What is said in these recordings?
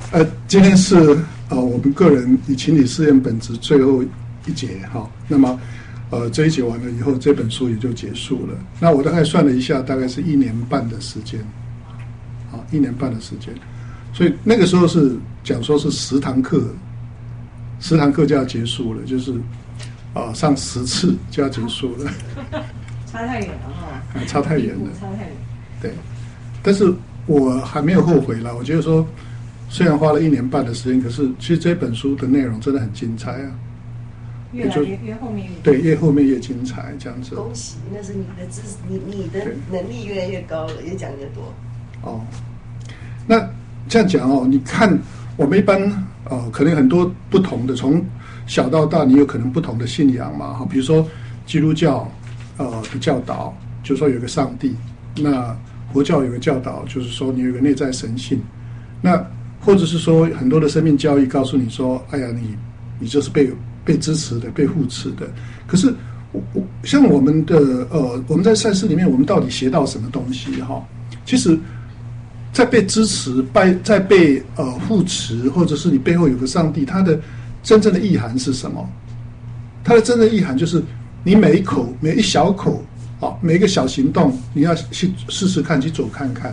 今天是我们个人以情理试验本质最后一节哈。那么这一节完了以后，这本书也就结束了。那我大概算了一下，大概是1年半的时间，好，1年半的时间。所以那个时候是讲说是10堂课就要结束了，就是上10次就要结束了。 差太远了哈， 差太远了， 差太远。 对，但是我还没有后悔啦。我觉得说，虽然花了1年半的时间，可是其实这本书的内容真的很精彩啊。 越来越后面对，越后面越精彩，这样子。 恭喜，那是你的知识，你的能力越来越高了，越讲越多。 哦，那这样讲哦，你看我们一般可能很多不同的，从小到大，你有可能不同的信仰嘛，哈，比如说基督教的教导，就是说有个上帝；那佛教有个教导，就是说你有个内在神性；那或者是说很多的生命教育告诉你说，哎呀，你就是被支持的，被护持的。可是像我们的我们在赛事里面，我们到底学到什么东西哈？其实，在被支持、在被护持，或者是你背后有个上帝，它的真正的意涵是什么？它的真正的意涵就是你每一小口每一个小行动，你要去试试看，去走看看。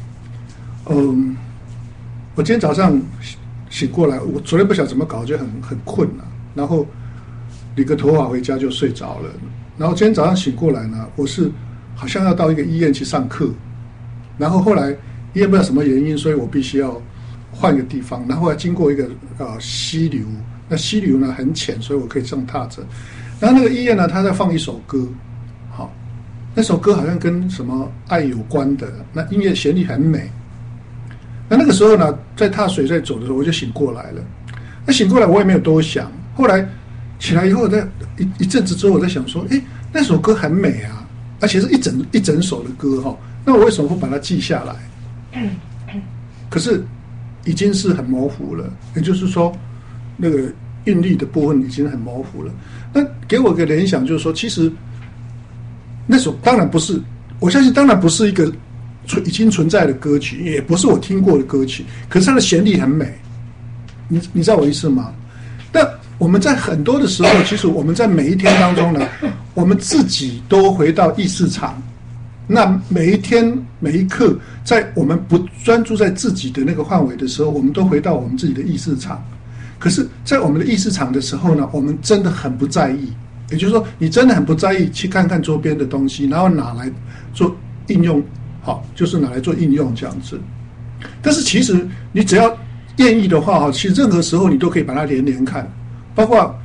我今天早上醒过来，我昨天不晓得怎么搞，就很困了，然后理个头发回家就睡着了。然后今天早上醒过来呢，我是好像要到一个医院去上课，然后后来医院不知道什么原因，所以我必须要换一个地方，然后还经过一个溪流，那溪流呢很浅，所以我可以这样踏着。然后那个医院呢，他在放一首歌，好，那首歌好像跟什么爱有关的，那音乐旋律很美。那个时候呢，在踏水在走的时候，我就醒过来了。那醒过来我也没有多想，后来起来以后，在一阵子之后，我在想说，那首歌很美啊，而且是一整首的歌哈。那我为什么不把它记下来？可是已经是很模糊了，也就是说，那个韵律的部分已经很模糊了。那给我一个联想，就是说，其实那首当然不是，我相信当然不是一个已经存在的歌曲，也不是我听过的歌曲，可是它的旋律很美。你知道我意思吗？但我们在很多的时候，其实我们在每一天当中呢，我们自己都回到意识场。那每一天每一刻，在我们不专注在自己的那个范围的时候，我们都回到我们自己的意识场。可是，在我们的意识场的时候呢，我们真的很不在意。也就是说，你真的很不在意去看看周边的东西，然后拿来做应用，好，就是拿来做应用这样子。但是其实你只要愿意的话，其实任何时候你都可以把它连看，包括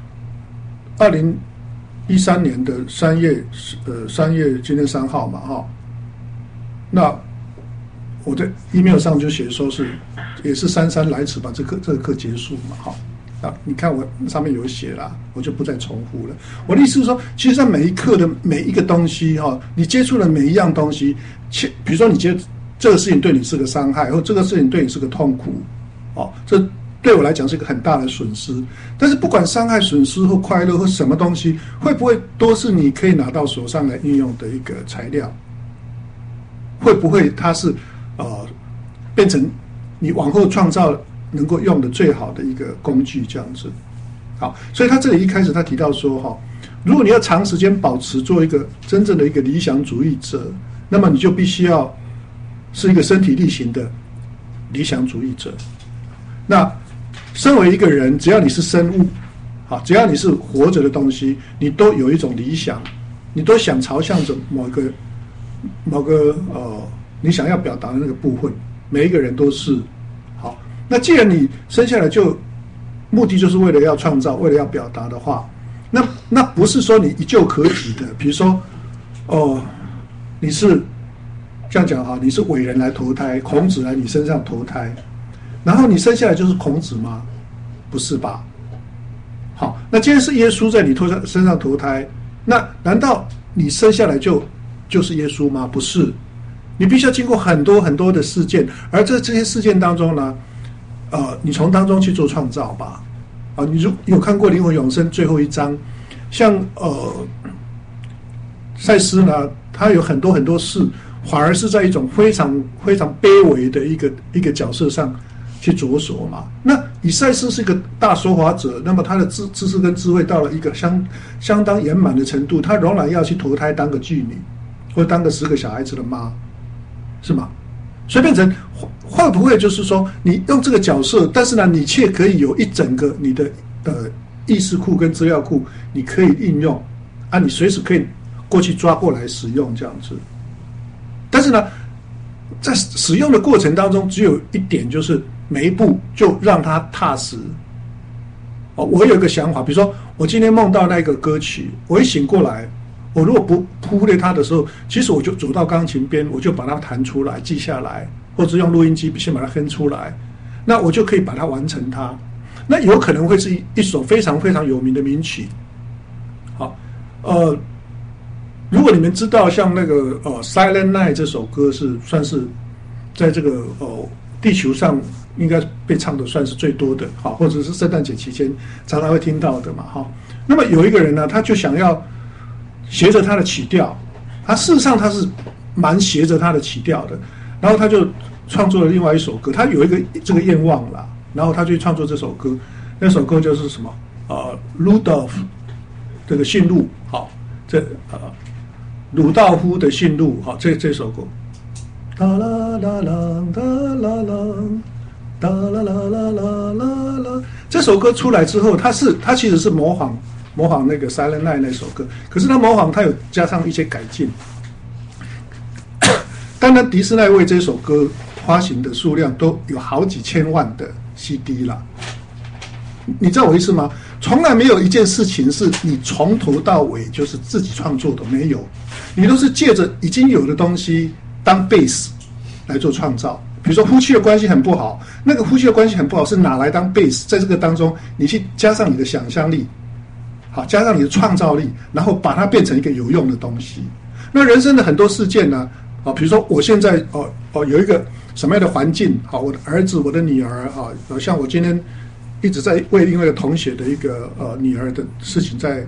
2013年的3月今天3号嘛，哈。那我在 email 上就写说也是姗来迟把这个课结束嘛，哈。你看我上面有写啦，我就不再重复了。我的意思是说，其实在每一刻的每一个东西哈，你接触的每一样东西，比如说你觉得这个事情对你是个伤害，或这个事情对你是个痛苦，这对我来讲是一个很大的损失。但是不管伤害、损失或快乐或什么东西，会不会都是你可以拿到手上来运用的一个材料？会不会它是变成你往后创造能够用的最好的一个工具这样子？好，所以他这里一开始他提到说如果你要长时间保持做一个真正的一个理想主义者，那么你就必须要是一个身体力行的理想主义者。那身为一个人，只要你是生物，只要你是活着的东西，你都有一种理想，你都想朝向着某个你想要表达的那个部分，每一个人都是。好，那既然你生下来就目的就是为了要创造，为了要表达的话，那不是说你一就可以的。比如说你是这样讲你是伟人来投胎，孔子来你身上投胎，然后你生下来就是孔子吗？不是吧？好，那既然是耶稣在你身上投胎，那难道你生下来就是耶稣吗？不是，你必须要经过很多很多的事件，而这些事件当中呢，你从当中去做创造吧。你有看过《灵魂永生》最后一章，像赛斯呢，他有很多很多事，反而是在一种非常非常卑微的一个角色上去着手嘛。那以赛斯是一个大说法者，那么他的知识跟智慧到了一个相当圆满的程度，他仍然要去投胎当个妓女，或当个10个小孩子的妈，是吗？所以变成会不会就是说，你用这个角色，但是呢，你却可以有一整个你的意识库跟资料库，你可以运用啊，你随时可以过去抓过来使用这样子。但是呢，在使用的过程当中，只有一点，就是每一步就让它踏实。我有一个想法，比如说我今天梦到那个歌曲，我一醒过来，我如果不忽略它的时候，其实我就走到钢琴边，我就把它弹出来记下来，或者用录音机先把它哼出来，那我就可以把它完成它。那有可能会是一首非常非常有名的名曲。好，如果你们知道像那个Silent Night 这首歌是算是在这个地球上应该被唱的算是最多的，好，或者是圣诞节期间常常会听到的嘛，哈。那么有一个人呢，他就想要学着他的曲调，他事实上他是蛮学着他的曲调的，然后他就创作了另外一首歌，他有一个这个愿望啦，然后他就创作这首歌，那首歌就是什么Rudolph 这个驯鹿，好，这鲁道夫的驯鹿，好，这首歌，哒啦啦啦哒啦啦哒啦啦啦啦啦啦，这首歌出来之后，他其实是模仿那个 Silent Night 那首歌，可是他模仿他有加上一些改进。当然，迪斯奈为这首歌发行的数量都有好几千万的 CD 了。你知道我意思吗？从来没有一件事情是你从头到尾就是自己创作的，没有，你都是借着已经有的东西当 base 来做创造。比如说夫妻的关系很不好，那个夫妻的关系很不好是拿来当 base， 在这个当中你去加上你的想象力，好，加上你的创造力，然后把它变成一个有用的东西。那人生的很多事件呢，比如说我现在有一个什么样的环境，好，我的儿子、我的女儿，像我今天一直在为另外一个同学的一个女儿的事情在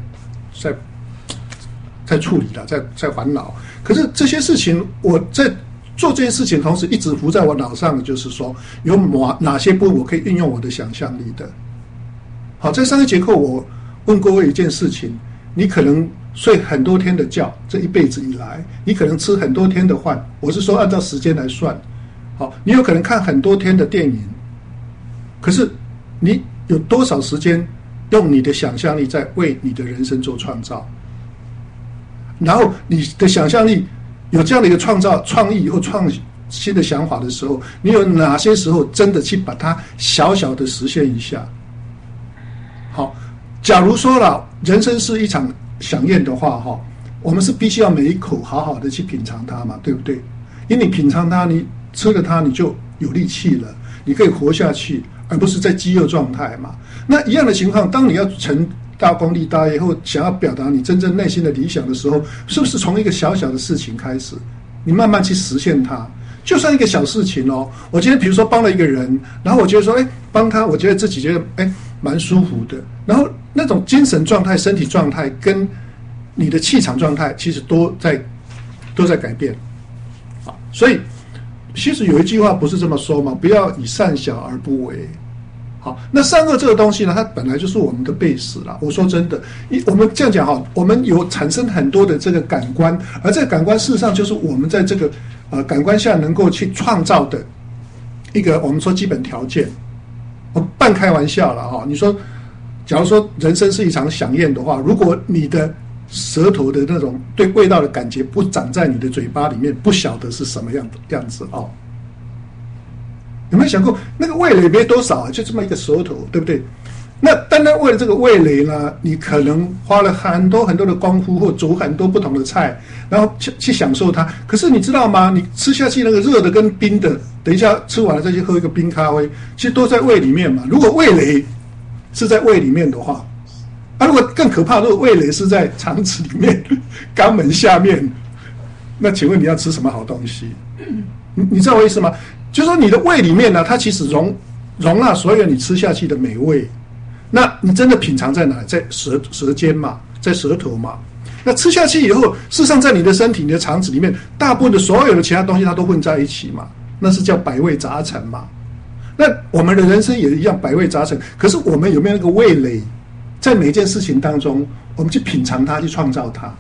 处理了，在烦恼。可是这些事情，我在做这些事情同时，一直浮在我脑上的就是说，有哪些部分我可以运用我的想象力的。好，在上一节课我问各位一件事情，你可能睡很多天的觉，这一辈子以来，你可能吃很多天的饭，我是说按照时间来算。好，你有可能看很多天的电影，可是你有多少时间用你的想象力在为你的人生做创造？然后你的想象力有这样的一个创意或创新的想法的时候，你有哪些时候真的去把它小小的实现一下？好，假如说了人生是一场飨宴的话，我们是必须要每一口好好的去品尝它嘛，对不对？因为你品尝它，你吃了它，你就有力气了，你可以活下去，而不是在饥饿状态嘛。那一样的情况，当你要成大功立大业后，想要表达你真正内心的理想的时候，是不是从一个小小的事情开始，你慢慢去实现它？就算一个小事情哦，我今天比如说帮了一个人，然后我觉得说，帮他，我觉得自己觉得蛮舒服的，然后那种精神状态、身体状态跟你的气场状态，其实都在改变。好，所以其实有一句话不是这么说嘛，不要以善小而不为。好，那善恶这个东西呢，它本来就是我们的base啦。我说真的，我们这样讲哈，我们有产生很多的这个感官，而这个感官事实上就是我们在这个感官下能够去创造的一个我们说基本条件。我半开玩笑了哈，你说，假如说人生是一场飨宴的话，如果你的舌头的那种对味道的感觉不长在你的嘴巴里面，不晓得是什么样子哦。有没有想过那个味蕾没多少啊，就这么一个舌头，对不对？那单单为了这个味蕾呢，你可能花了很多很多的功夫，或煮很多不同的菜，然后去享受它。可是你知道吗？你吃下去那个热的跟冰的，等一下吃完了再去喝一个冰咖啡，其实都在胃里面嘛。如果味蕾是在胃里面的话，如果更可怕，如果味蕾是在肠子里面、肛门下面，那请问你要吃什么好东西？你知道我意思吗？就是说你的胃里面呢，它其实容纳所有你吃下去的美味。那你真的品尝在哪里？在舌尖嘛，在舌头嘛。那吃下去以后，事实上在你的身体、你的肠子里面，大部分的所有的其他东西它都混在一起嘛，那是叫百味杂陈嘛。 那我们的人生也一样百味杂陈，可是我们有没有那个味蕾，在每一件事情当中，我们去品尝它，去创造它？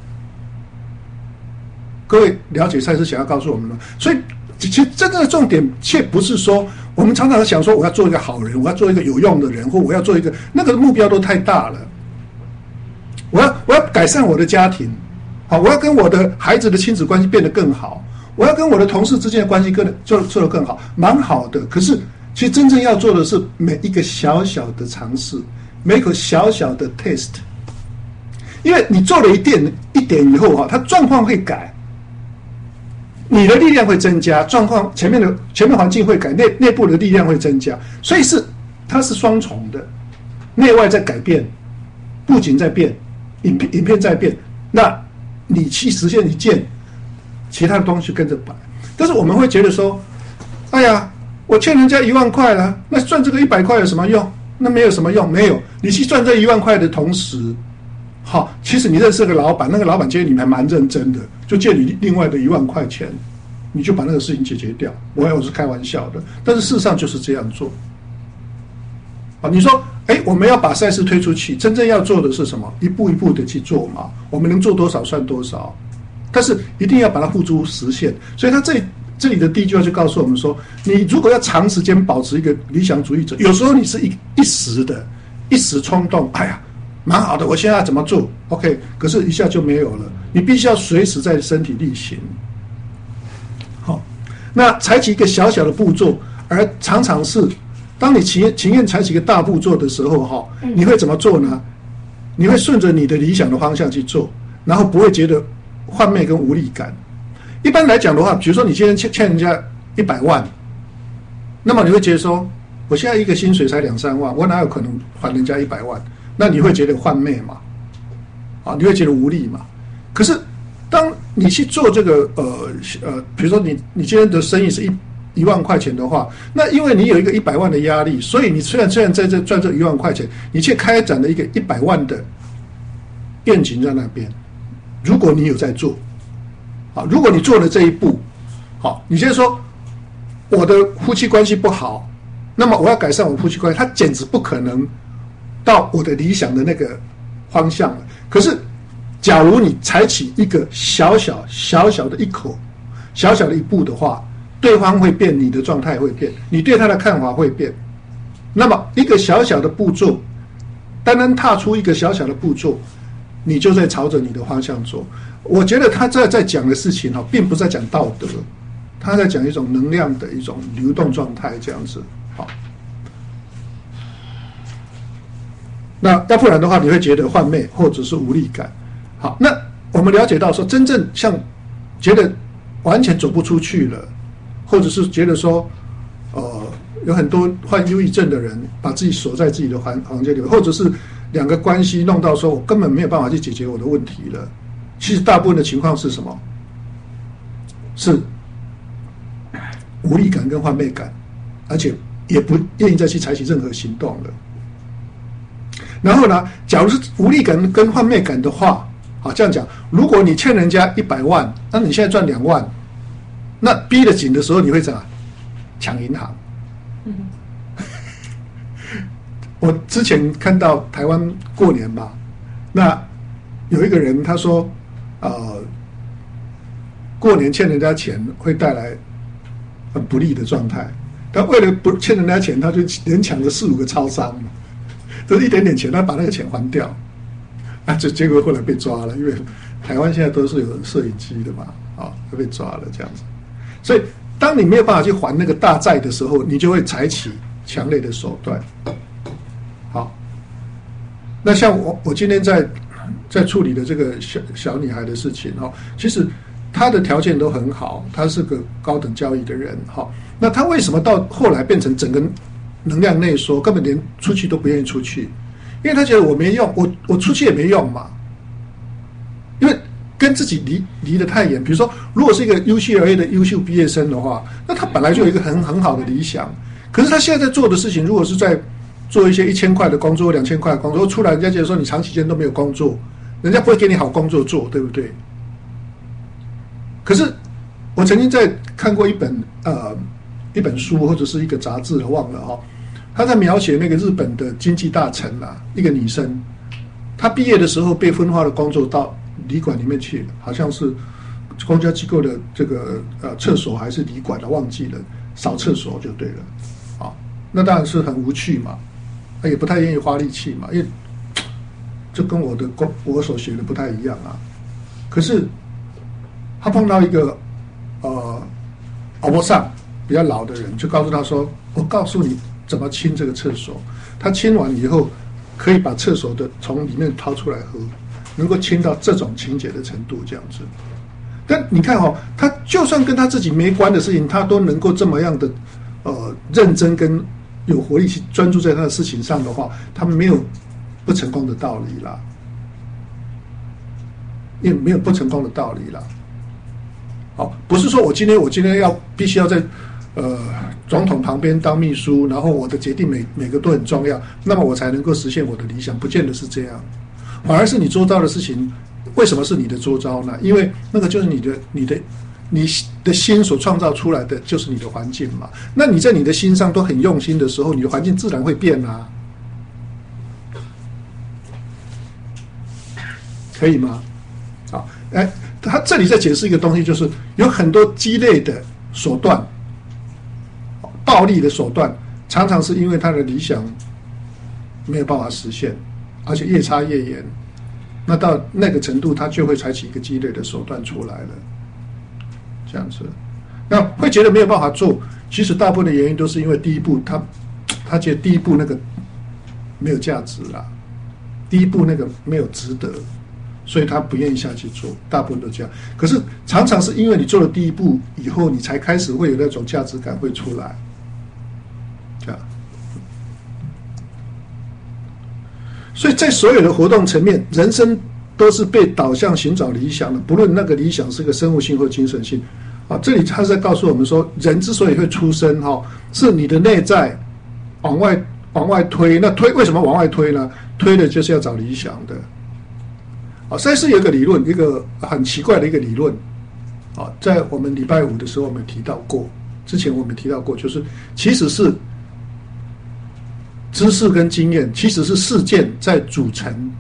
各位了解赛斯想要告诉我们吗？所以其实真正的重点，却不是说我们常常想说我要做一个好人，我要做一个有用的人，或我要做一个那个目标都太大了。我要改善我的家庭，好，我要跟我的孩子的亲子关系变得更好，我要跟我的同事之间的关系做得更好，蛮好的。可是其实真正要做的是每一个小小的尝试，每一口小小的 taste， 因为你做了一点以后哈，它状况会改，你的力量会增加，状况前面环境会改，内部的力量会增加，所以它是双重的，内外在改变，布景在变，影片在变，那你去实现一件，其他的东西跟着摆。但是我们会觉得说，哎呀，我欠人家1万块了，那赚这个100块有什么用？那没有什么用，没有。你去赚这1万块的同时，好，其实你认识个老板，那个老板觉得你还蛮认真的，就借你另外的1万块钱，你就把那个事情解决掉。我是开玩笑的，但是事实上就是这样做。好，你说，我们要把赛事推出去，真正要做的是什么？一步一步的去做嘛。我们能做多少算多少，但是一定要把它付诸实现。所以他这里的第一句话就告诉我们说，你如果要长时间保持一个理想主义者，有时候你是一时冲动，哎呀，蛮好的，我现在要怎么做 ？OK， 可是一下就没有了。你必须要随时在身体力行。好，那采取一个小小的步骤，而常常是。当你情愿采取一个大步骤的时候，你会怎么做呢？你会顺着你的理想的方向去做，然后不会觉得幻灭跟无力感。一般来讲的话，比如说你今天欠人家100万，那么你会觉得说，我现在一个薪水才2-3万，我哪有可能还人家100万？那你会觉得幻灭嘛？啊，你会觉得无力嘛？可是当你去做这个比如说你今天的生意是1万块钱的话，那因为你有一个100万的压力，所以你虽然在这赚这1万块钱，你却开展了一个100万的愿景在那边。如果你有在做，好，如果你做了这一步，好，你现在说我的夫妻关系不好，那么我要改善我夫妻关系，它简直不可能到我的理想的那个方向了。可是，假如你采取一个小小的一口，小小的一步的话，对方会变，你的状态会变，你对他的看法会变。那么一个小小的步骤，单踏出一个小小的步骤，你就在朝着你的方向走。我觉得他在讲的事情并不在讲道德，他在讲一种能量的一种流动状态，这样子。好，那要不然的话，你会觉得幻灭或者是无力感。好，那我们了解到说，真正像觉得完全走不出去了，或者是觉得说，有很多患忧郁症的人把自己锁在自己的房间里面，或者是两个关系弄到说我根本没有办法去解决我的问题了。其实大部分的情况是什么？是无力感跟幻灭感，而且也不愿意再去采取任何行动了。然后呢，假如是无力感跟幻灭感的话，好，这样讲，如果你欠人家100万，那你现在赚2万，那逼得紧的时候，你会怎么抢银行？我之前看到台湾过年吧，那有一个人他说，过年欠人家钱会带来很不利的状态，但为了不欠人家钱，他就连抢了4-5个超商，都是一点点钱，他把那个钱还掉，结果后来被抓了，因为台湾现在都是有摄影机的嘛，就被抓了这样子。所以，当你没有办法去还那个大债的时候，你就会采取强烈的手段。好，那像我今天在处理的这个小女孩的事情其实她的条件都很好，她是个高等教育的人那她为什么到后来变成整个能量内缩，根本连出去都不愿意出去？因为她觉得我没用，我出去也没用嘛。因为跟自己离得太远。比如说，如果是一个 UCLA 的优秀毕业生的话，那他本来就有一个很好的理想，可是他现在在做的事情，如果是在做一些1000块的工作、2000块的工作，出来人家觉得说你长时间都没有工作，人家不会给你好工作做，对不对？可是我曾经在看过一本一本书或者是一个杂志，我忘了哈。他在描写那个日本的经济大臣啊，一个女生，她毕业的时候被分发了工作到旅馆里面去，好像是公家机构的这个厕所还是旅馆的，忘记了，扫厕所就对了，啊，那当然是很无趣嘛，也不太愿意花力气嘛，因为这跟我所学的不太一样啊。可是他碰到一个欧巴桑比较老的人，就告诉他说：“我告诉你怎么清这个厕所。他清完以后，可以把厕所的从里面掏出来喝，能够清到这种清洁的程度，这样子。但你看哦，他就算跟他自己没关的事情，他都能够这么样的认真跟有活力去专注在他的事情上的话，他没有不成功的道理啦，也没有不成功的道理啦。好，不是说我今天必须要在总统旁边当秘书，然后我的决定每个都很重要，那么我才能够实现我的理想，不见得是这样，反而是你周遭的事情，为什么是你的周遭呢？因为那个就是你的心所创造出来的，就是你的环境嘛。那你在你的心上都很用心的时候，你的环境自然会变啊，可以吗？好，他这里在解释一个东西，就是有很多鸡肋的手段，暴力的手段，常常是因为他的理想没有办法实现，而且越差越严。那到那个程度，他就会采取一个鸡肋的手段出来了，这样子。那会觉得没有办法做，其实大部分的原因都是因为第一步他觉得第一步那个没有价值啦，第一步那个没有值得。所以他不愿意下去做，大部分都这样。可是常常是因为你做了第一步以后，你才开始会有那种价值感会出来，这样。所以在所有的活动层面，人生都是被导向寻找理想的，不论那个理想是个生物性或精神性。啊，这里他是在告诉我们说，人之所以会出生，是你的内在往外推。那为什么往外推呢？推的就是要找理想的。赛斯有一个理论，一个很奇怪的一个理论，在我们礼拜五的时候我们提到过，之前我们提到过，就是其实是知识跟经验，其实是事件在组成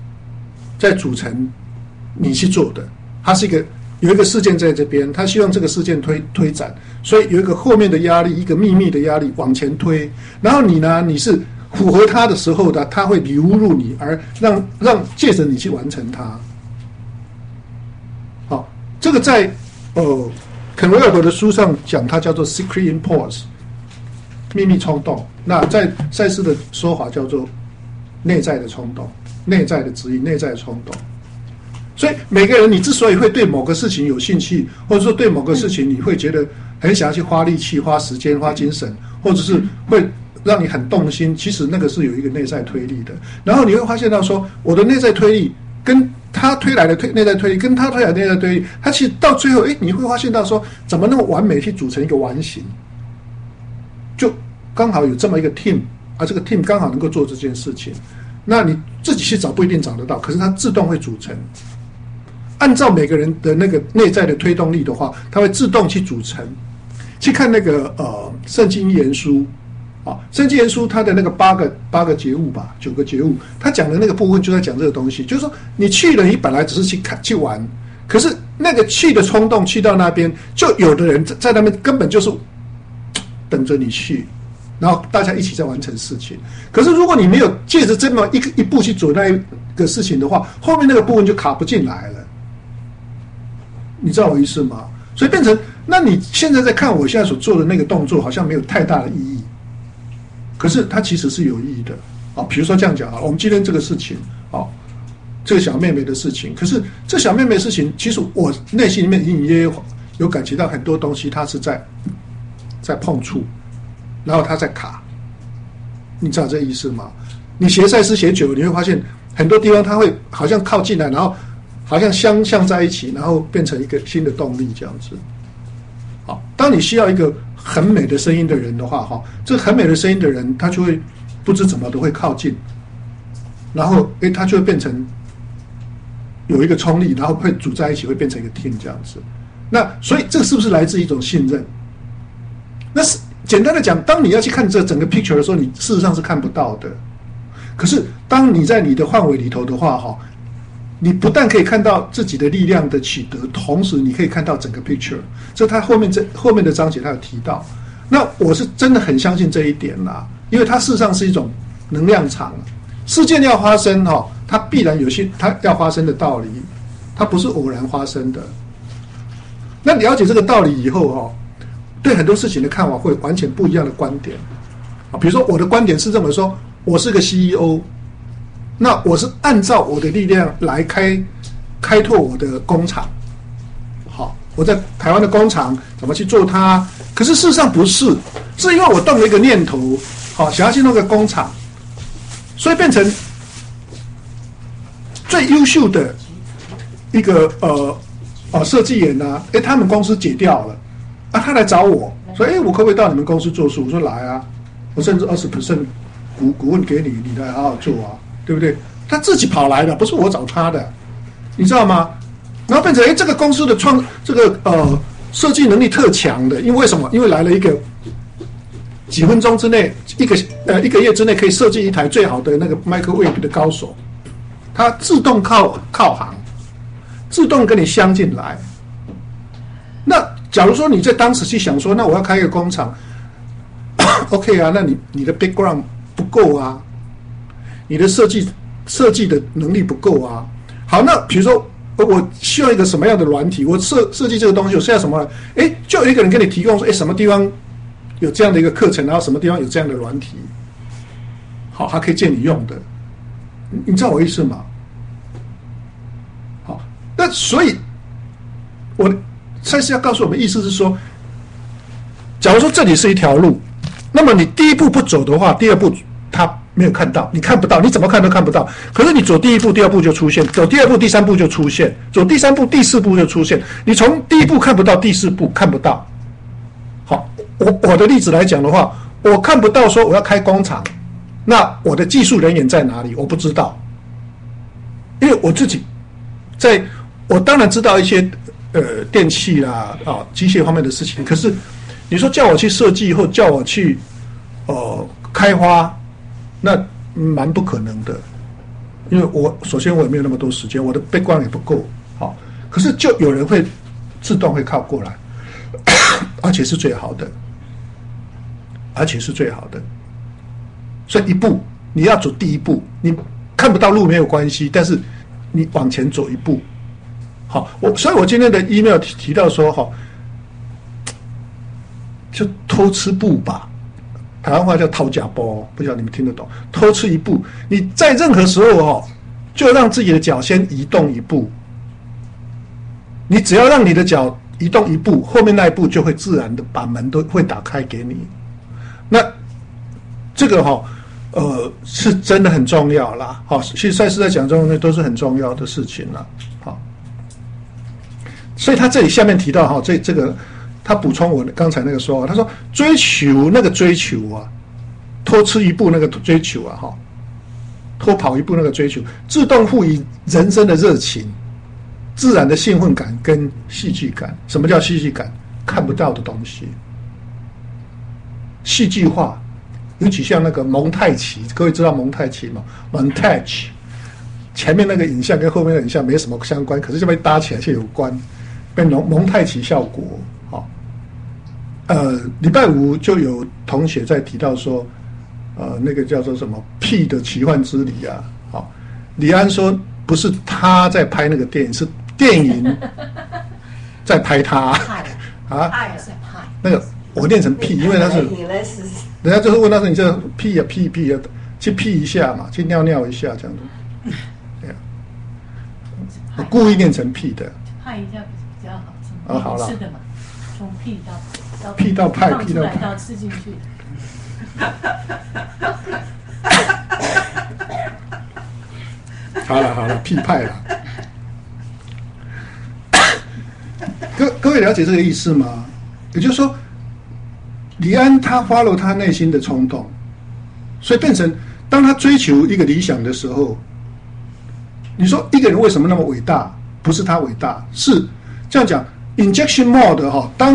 你去做的。它是有一个事件在这边，他希望这个事件推展，所以有一个后面的压力，一个秘密的压力往前推，然后你是符合它的时候的，它会流入你，而让借着你去完成它。这个在肯维尔德的书上讲，它叫做 secret impulse 秘密冲动。那在赛斯的说法叫做内在的冲动、内在的指引、内在的冲动。所以每个人，你之所以会对某个事情有兴趣，或者说对某个事情你会觉得很想要去花力气、花时间、花精神，或者是会让你很动心，其实那个是有一个内在推力的。然后你会发现到说，我的内在推力跟他推来的内在推力，跟他推来的内在推力，他其实到最后，你会发现到说，怎么那么完美去组成一个完形，就刚好有这么一个 team， 这个 team 刚好能够做这件事情。那你自己去找不一定找得到，可是它自动会组成。按照每个人的那个内在的推动力的话，它会自动去组成。去看那个圣经预言书。圣经言书它的那个八个觉悟吧，9个觉悟，他讲的那个部分就在讲这个东西，就是说你去了，你本来只是去玩，可是那个去的冲动，去到那边，就有的人在那边根本就是等着你去，然后大家一起在完成事情。可是如果你没有借着这么一步去做那一个事情的话，后面那个部分就卡不进来了，你知道我意思吗？所以变成，那你现在在看我现在所做的那个动作，好像没有太大的意义。可是它其实是有意义的，比如说这样讲我们今天这个事情，这个小妹妹的事情，可是这小妹妹的事情，其实我内心里面隐隐约约有感觉到很多东西，它是在碰触，然后它在卡，你知道这意思吗？你学赛斯学久了，你会发现很多地方它会好像靠近来，然后好像相像在一起，然后变成一个新的动力这样子。当你需要一个很美的声音的人的话，这很美的声音的人，他就会不知怎么都会靠近，然后他就会变成有一个冲力，然后会组在一起，会变成一个 team 这样子。那所以这是不是来自一种信任？那是简单的讲，当你要去看这整个 picture 的时候，你事实上是看不到的。可是当你在你的范围里头的话，你不但可以看到自己的力量的取得，同时你可以看到整个 picture。这他后面的章节他有提到。那我是真的很相信这一点啦，因为它事实上是一种能量场。事件要发生它必然有些它要发生的道理，它不是偶然发生的。那了解这个道理以后对很多事情的看法会完全不一样的观点。比如说我的观点是认为说，我是个 CEO， 那我是按照我的力量来开拓我的工厂。好，我在台湾的工厂怎么去做它？可是事实上不是，是因为我动了一个念头，想要去弄个工厂，所以变成最优秀的一个设计员啊，他们公司解掉了啊，他来找我说，我可不可以到你们公司做事？我说来啊，我甚至20% 股份给你，你来好好做啊，对不对？他自己跑来的，不是我找他的，你知道吗？然后变成这个公司的设计能力特强的，因为什么？因为来了一个几分钟之内，一个月之内可以设计一台最好的那个 microwave 的高手，他自动靠行，自动跟你相进来。那假如说你在当时去想说，那我要开一个工厂，OK 啊，那你的 background 不够啊，你的设计的能力不够啊。好，那比如说我需要一个什么样的软体，我设计这个东西，我需要什么？就有一个人跟你提供说，什么地方有这样的一个课程，然后什么地方有这样的软体，好，它可以借你用的。你知道我意思吗？好，那所以我赛斯要告诉我们，意思是说，假如说这里是一条路，那么你第一步不走的话，第二步他没有看到，你看不到，你怎么看都看不到。可是你走第一步，第二步就出现；走第二步，第三步就出现；走第三步，第四步就出现。你从第一步看不到，第四步看不到。好，我的例子来讲的话，我看不到说我要开工厂，那我的技术人员在哪里？我不知道，因为我自己我当然知道一些电器啦机械方面的事情，可是你说叫我去设计或叫我去开发，那蛮不可能的，因为首先我也没有那么多时间，我的background也不够好，可是就有人会自动会靠过来，而且是最好的，所以一步你要走第一步，你看不到路没有关系，但是你往前走一步。好，所以我今天的 email 提到说就偷吃步吧，台湾话叫掏假包，不知道你们听得懂？偷吃一步，你在任何时候就让自己的脚先移动一步。你只要让你的脚移动一步，后面那一步就会自然的把门都会打开给你。那这个是真的很重要啦。好，其实赛斯在讲中那都是很重要的事情啦。好，所以他这里下面提到这个。他补充我刚才那个说法，他说追求啊，偷吃一步那个追求啊，偷跑一步那个追求，自动赋予人生的热情、自然的兴奋感跟戏剧感。什么叫戏剧感？看不到的东西，戏剧化，尤其像那个蒙太奇，各位知道蒙太奇吗 ？Montage， 前面那个影像跟后面的影像没什么相关，可是这边搭起来却有关，变蒙太奇效果。礼拜五就有同学在提到说，那个叫做什么屁的奇幻之旅啊，好，李安说不是他在拍那个电影，是电影在拍他啊，那个我念成屁，因为他是，人家就是问他说你这屁啊屁啊，去屁一下嘛，去尿尿一下这样子，对啊，我故意念成屁的， 派一下比较好， 好了， 吃的嘛，从屁到派， 到吃进去。 好了，屁派了。各位了解这个意思吗？也就是说，李安他 follow 他内心的冲动，所以变成当他追求一个理想的时候，你说一个人为什么那么伟大？不是他伟大，是这样讲 injection mode 当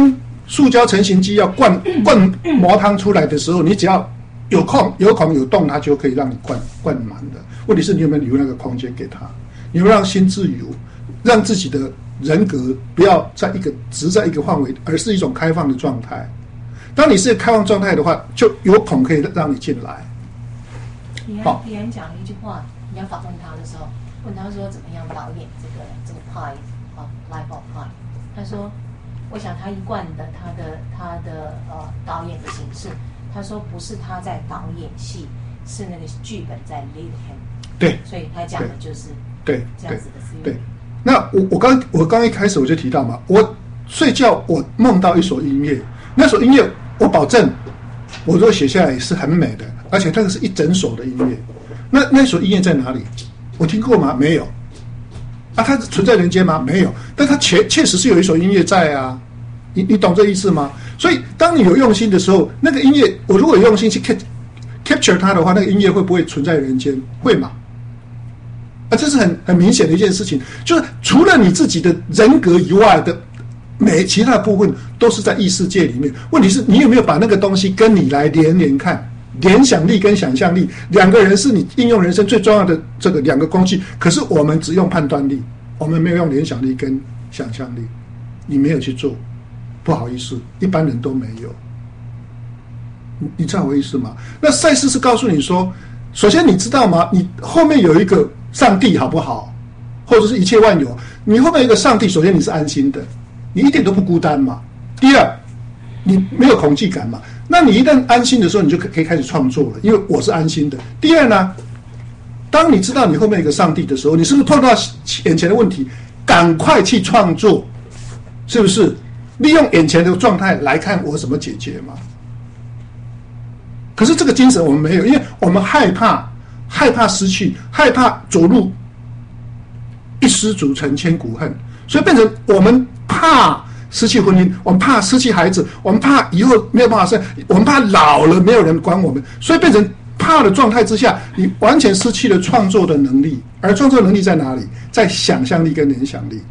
塑胶成型机要灌磨汤出来的时候，你只要有孔有洞，它就可以让你灌满的。问题是你有没有留那个空间给他？你有没有让心自由，让自己的人格不要只在一个范围，而是一种开放的状态。当你是开放状态的话，就有孔可以让你进来。 李安讲了一句话，你要访问他的时候，问他说怎么样导演这个 Pi Life of Pi， 他说，我想他一贯的他的导演的形式，他说不是他在导演戏，是那个剧本在 lead him。对，所以他讲的就是这样子的思维。对， 那我刚一开始我就提到嘛，我睡觉我梦到一首音乐，那首音乐我保证，我如果写下来也是很美的，而且那个是一整首的音乐。那首音乐在哪里？我听过吗？没有。啊，它存在人间吗？没有。但它确实是有一首音乐在啊，你懂这意思吗？所以当你有用心的时候，那个音乐，我如果有用心去 capture 它的话，那个音乐会不会存在人间？会嘛？啊，这是很明显的一件事情，就是除了你自己的人格以外的其他的部分都是在异世界里面。问题是你有没有把那个东西跟你来连看？联想力跟想象力两个人是你应用人生最重要的这个两个工具，可是我们只用判断力，我们没有用联想力跟想象力。你没有去做，不好意思，一般人都没有。你知道我意思吗？那赛斯是告诉你说，首先你知道吗？你后面有一个上帝好不好？或者是一切万有，你后面有一个上帝，首先你是安心的，你一点都不孤单嘛。第二，你没有恐惧感嘛。那你一旦安心的时候，你就可以开始创作了，因为我是安心的。第二呢，当你知道你后面有一个上帝的时候，你是不是碰到眼前的问题，赶快去创作，是不是？利用眼前的状态来看我怎么解决嘛。可是这个精神我们没有，因为我们害怕失去，害怕走入一失足成千古恨，所以变成我们怕失去婚姻，我们怕失去孩子，我们怕以后没有办法生，我们怕老了没有人管我们，所以变成怕的状态之下，你完全失去了创作的能力。而创作能力在哪里？在想象力跟联想力。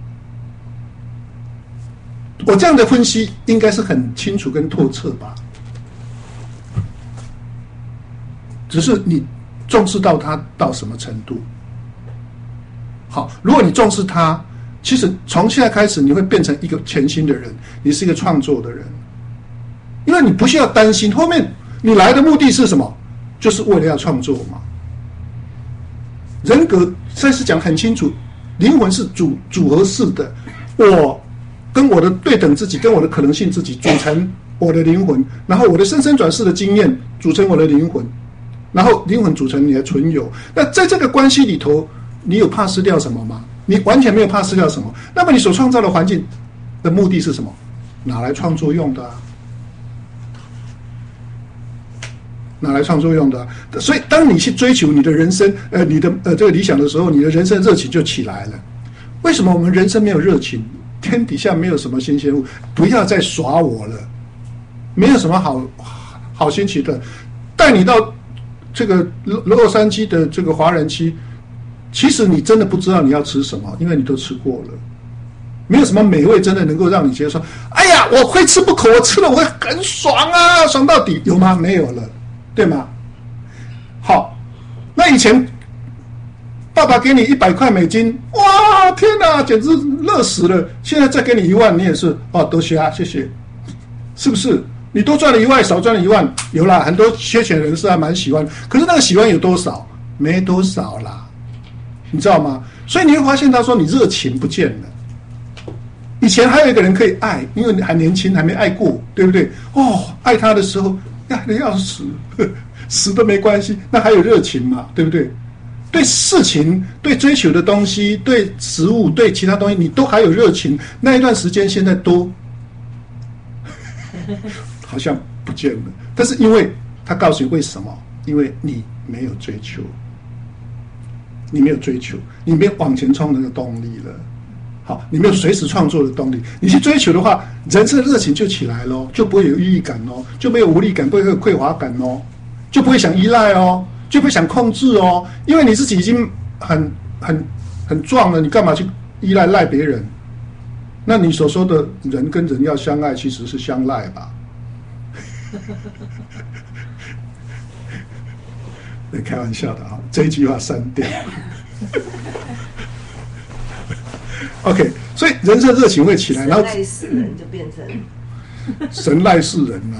我这样的分析应该是很清楚跟透彻吧？只是你重视到它到什么程度？好，如果你重视它，其实从现在开始，你会变成一个全新的人，你是一个创作的人，因为你不需要担心后面你来的目的是什么，就是为了要创作嘛。人格赛斯讲很清楚，灵魂是组合式的，我跟我的对等自己，跟我的可能性自己组成我的灵魂，然后我的生生转世的经验组成我的灵魂，然后灵魂组成你的存有。那在这个关系里头，你有怕失掉什么吗？你完全没有怕失掉什么。那么你所创造的环境的目的是什么？拿来创作用的啊，拿来创作用的啊。所以当你去追求你的人生你的这个理想的时候，你的人生热情就起来了。为什么我们人生没有热情？天底下没有什么新鲜物，不要再耍我了，没有什么好新奇的。带你到这个洛杉矶的这个华人区，其实你真的不知道你要吃什么，因为你都吃过了。没有什么美味真的能够让你觉得说，哎呀，我非吃不可，我吃了我会很爽啊，爽到底，有吗？没有了，对吗？好，那以前爸爸给你100块美金，哇，天哪，简直乐死了。现在再给你1万，你也是多谢啊，谢谢，是不是？你多赚了1万，少赚了1万，有啦，很多缺钱人士还蛮喜欢，可是那个喜欢有多少？没多少啦，你知道吗？所以你会发现，他说你热情不见了。以前还有一个人可以爱，因为你还年轻，还没爱过，对不对？爱他的时候爱得要死，死都没关系，那还有热情嘛，对不对？对事情、对追求的东西、对食物、对其他东西，你都还有热情。那一段时间现在都好像不见了。但是因为他告诉你为什么？因为你没有追求，你没有追求，你没有往前冲的那个动力了。好，你没有随时创作的动力。你去追求的话，人生的热情就起来咯，就不会有意义感哦，就没有无力感，不会有匮乏感哦，就不会想依赖哦，就不会想控制哦，因为你自己已经很壮了，你干嘛去依赖别人？ 那你所说的人跟人要相爱，其实是相赖吧？开玩笑的啊，这一句话删掉。OK， 所以人生热情会起来，然后赖世人就变成神赖世人啊！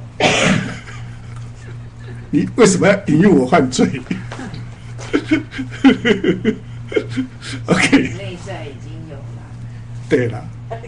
你为什么要引诱我犯罪？OK， 内在已经有了。 对了，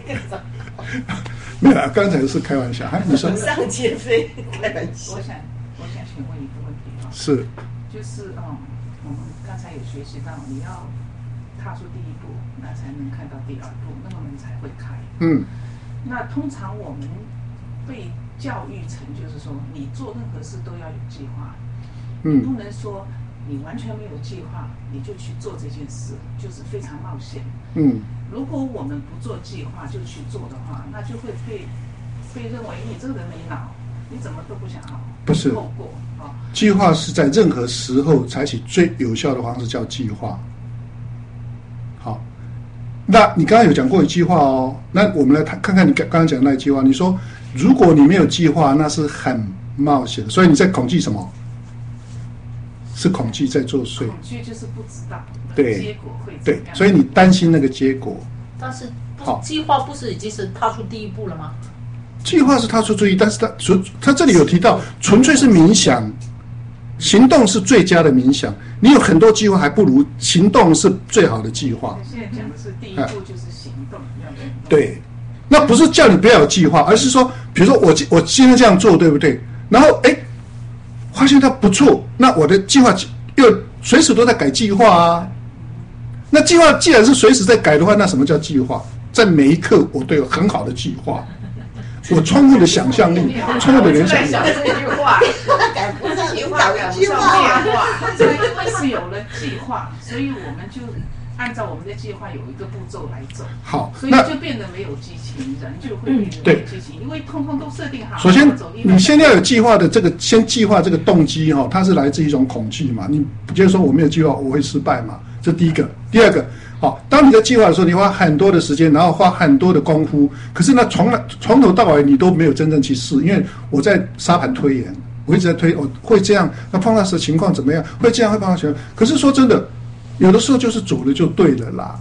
没有啦，刚才是开玩笑。你说上街飞，开玩笑。 我想请问一个问题啊， 是， 就是我们刚才有学习到，你要踏出第一步，那才能看到第二步，那个门才会开。那通常我们被教育成就是说，你做任何事都要有计划，你不能说你完全没有计划你就去做这件事，就是非常冒险。如果我们不做计划就去做的话，那就会被认为你这个人没脑，你怎么都不想好， 不是透过啊。 计划是在任何时候采取最有效的方式，叫计划。好，那你刚刚有讲过一句话哦，那我们来看看你刚刚讲的那一句话。你说，如果你没有计划，那是很冒险的。所以你在恐惧什么？是恐惧在作祟。 恐惧就是不知道对结果会怎样。 对，所以你担心那个结果。 但是计划不是已经是踏出第一步了吗？ 计划是踏出注意，但是他这里有提到，纯粹是冥想，行动是最佳的冥想。你有很多计划，还不如行动是最好的计划。 现在讲的是第一步就是行动， 对，那不是叫你不要有计划，而是说，比如说我今天这样做，对不对？然后发现它不错，那我的计划又随时都在改计划啊。那计划既然是随时在改的话，那什么叫计划？在每一刻我都有很好的计划。我充分的想象力，充分的联想力。 这句话， 赶不上计划赶不计上划变化，所以是有了计划，所以我们就按照我们的计划有一个步骤来走。 好， 所以就变得没有激情，人就会变得没有激情，因为通通都设定好。 首先，你先要有计划的先计划这个动机哈，它是来自一种恐惧嘛。你不就是说我没有计划我会失败嘛？这第一个。第二个，好，当你的计划的时候，你花很多的时间，然后花很多的功夫，可是呢，从头到尾你都没有真正去试，因为我在沙盘推演，我一直在推，我会这样，那碰到时情况怎么样？会这样，会碰到情况。可是说真的，有的时候就是走了就对了啦。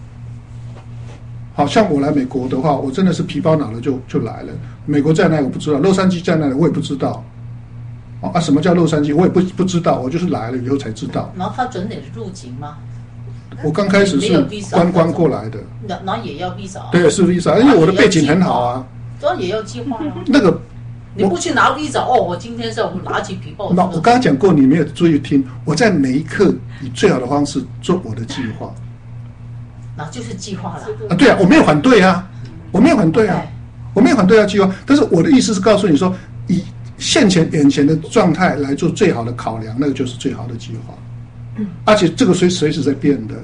好像我来美国的话，我真的是皮包脑了就来了。美国在哪里我不知道，洛杉矶在哪里我也不知道。什么叫洛杉矶？我也不知道，我就是来了以后才知道。 然后他准你入境吗？ 我刚开始是观光过来的， 那也要 visa。 对，是 visa， 因为我的背景很好啊。 这也要计划啊。 那个你不去拿 visa，我今天是要拿起皮包。 那我刚刚讲过，你没有注意听，我在每一刻以最好的方式做我的计划。 那就是计划了。 对啊，我没有反对啊，我没有反对啊，我没有反对计划。但是我的意思是告诉你说，以眼前的状态来做最好的考量，那个就是最好的计划。而且这个随时在变的，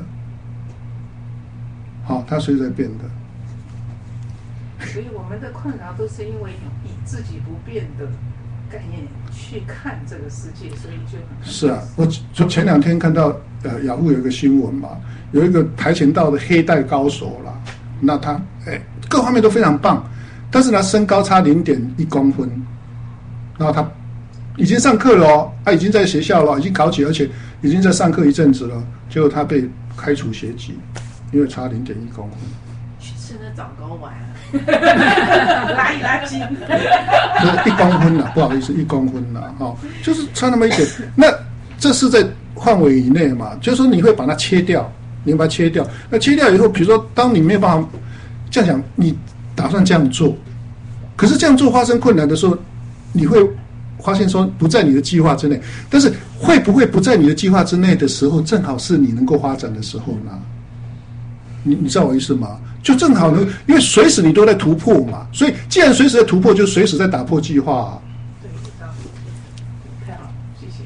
好，它随时在变的。 所以我们的困扰都是因为以自己不变的概念去看这个世界，所以就很是啊。我前2天看到雅虎有一个新闻嘛，有一个跆拳道的黑带高手啦，那他各方面都非常棒，但是呢身高差0.1公分，然后他已经上课了哦，他已经在学校了，已经考起，而且已经在上课一阵子了，结果他被开除学籍，因为差0.1公分。 去吃那枣糕丸啊，拉一拉筋。 1公分啦，不好意思，1公分啦，就是差那么一点。那这是在范围以内嘛？就是说你会把它切掉，你把它切掉。那切掉以后，比如说当你没有办法这样讲，你打算这样做，可是这样做发生困难的时候，你会发现说不在你的计划之内。但是会不会不在你的计划之内的时候，正好是你能够发展的时候呢？你知道我意思吗？就正好呢，因为随时你都在突破嘛，所以既然随时在突破，就随时在打破计划啊。 对，太好了，谢谢。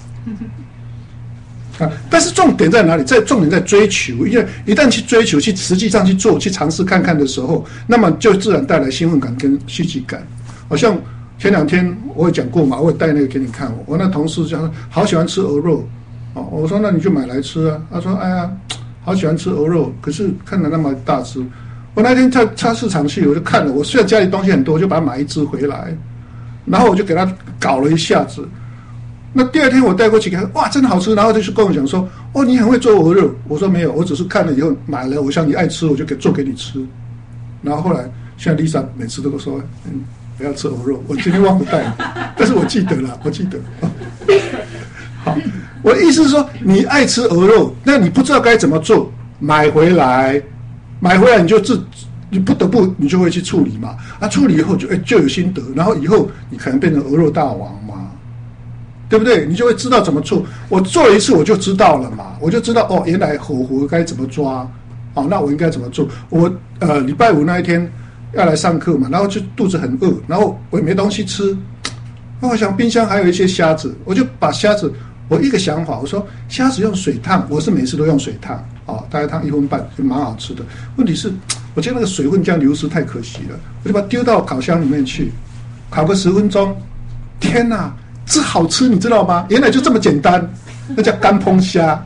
但是重点在哪里？重点在追求，因为一旦去追求、去实际上去做、去尝试看看的时候，那么就自然带来兴奋感跟积极感。好像前2天我也讲过嘛，我也带那个给你看。我那同事讲好喜欢吃鹅肉，我说那你就买来吃啊。他说哎呀，好喜欢吃鹅肉，可是看着那么大只。 我那天菜市场去，我就看了，我虽然家里东西很多，我就把它买一只回来，然后我就给它搞了一下子。那第二天我带过去给他，哇，真的好吃，然后就去跟我讲说，哦，你很会做鹅肉。我说没有，我只是看了以后买了，我想你爱吃，我就做给你吃。然后后来，现在 Lisa 每次都说，不要吃鹅肉，我今天忘了带，但是我记得了，我记得。好，我的意思是说，你爱吃鹅肉，那你不知道该怎么做，买回来你不得不你就会去处理嘛，处理以后就有心得，然后以后你可能变成鹅肉大王嘛。对不对？你就会知道怎么做。我做了一次我就知道了嘛，我就知道哦，原来火候该怎么抓，哦，那我应该怎么做？我礼拜五那一天要来上课嘛，然后就肚子很饿，然后我也没东西吃，我想冰箱还有一些虾子，我就把虾子，我一个想法，我说虾子用水烫，我是每次都用水烫，哦，大概烫1分半就蛮好吃的。问题是，我觉得那个水分这样流失太可惜了，我就把它丢到烤箱里面去，烤个10分钟，天哪！这好吃，你知道吗？原来就这么简单，那叫干烹虾。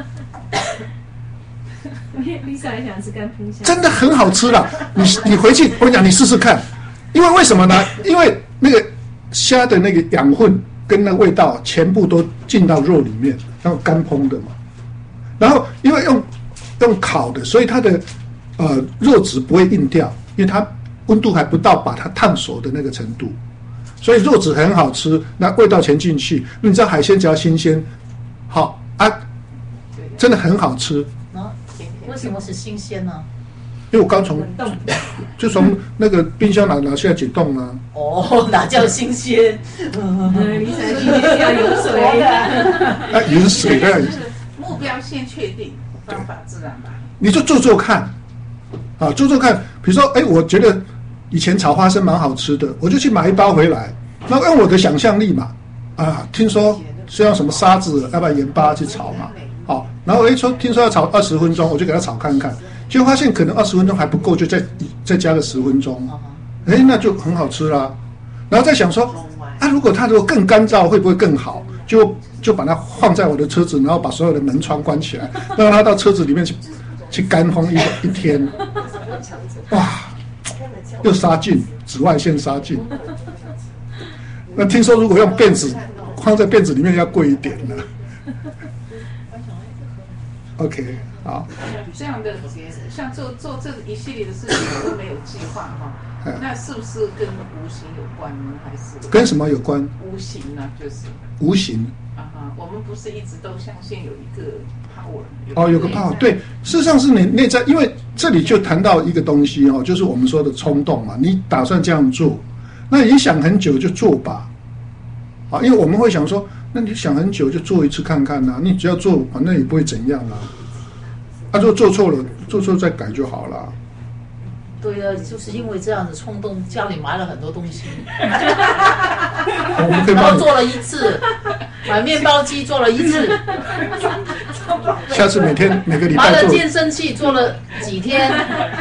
Lisa 还想吃干烹虾， 真的很好吃啦！你回去，我跟你讲，你试试看。因为什么呢？因为那个虾的那个养分跟那个味道全部都进到肉里面，然后干烹的嘛。然后因为用烤的，所以它的肉质不会硬掉，因为它温度还不到把它烫熟的那个程度。所以肉质很好吃，那味道全进去。你知道海鲜只要新鲜，好啊，真的很好吃。 为什么是新鲜呢？ 因为我刚从那个冰箱拿下来解冻啊。 哦，哪叫新鲜？ 你才今天要有水。 有水的。 目标先确定，方法自然来。 你就做做看，做做看。比如说，我觉得。以前炒花生蛮好吃的，我就去买一包回来，然后用我的想象力嘛，听说是用什么沙子，要不然盐巴去炒嘛，好，然后听说要炒20分钟，我就给它炒看看，结果发现可能20分钟还不够，就再加个10分钟，那就很好吃啦。然后再想说，如果它更干燥会不会更好？就把它放在我的车子，然后把所有的门窗关起来，让它到车子里面去干烘一天，哇！又杀菌，紫外线杀菌。那听说如果用辫子放在辫子里面要贵一点了。OK， 好。 这样的像做这一系列的事情都没有计划哈，那是不是跟无形有关呢？还是跟什么有关？ 无形呢，就是无形。 我们不是一直都相信有一个 power， 有个 power， 对，事实上是你内在，因为这里就谈到一个东西哦，就是我们说的冲动嘛。你打算这样做，那你想很久就做吧，因为我们会想说，那你想很久就做一次看看啊，你只要做，反正也不会怎样啊。如果做错了，做错再改就好了。 对啊，就是因为这样的冲动，家里买了很多东西， 我们可以然后做了一次，买面包机做了一次， 下次每个礼拜买了健身器做了几天，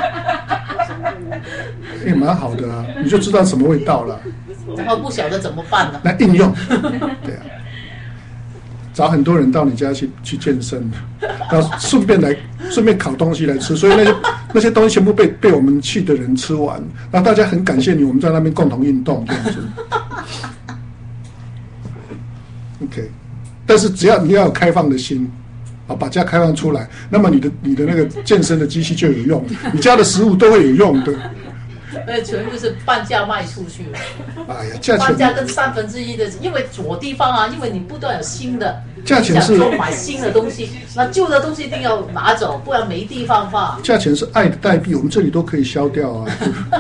也蛮好的啊，你就知道什么味道了。 然后不晓得怎么办了， 来应用，对啊，找很多人到你家去健身，然后顺便烤东西来吃，所以那些东西全部被我们去的人吃完，然后大家很感谢你，我们在那边共同运动这样子。OK， 但是只要你要有开放的心，把家开放出来，那么你的那个健身的机器就有用，你家的食物都会有用的。 全部是半价卖出去了。 哎呀，价钱半价跟1/3的，因为左地方啊，因为你不断有新的， 价钱是说买新的东西，那旧的东西一定要拿走，不然没地方放。 价钱是爱的代币，我们这里都可以消掉啊。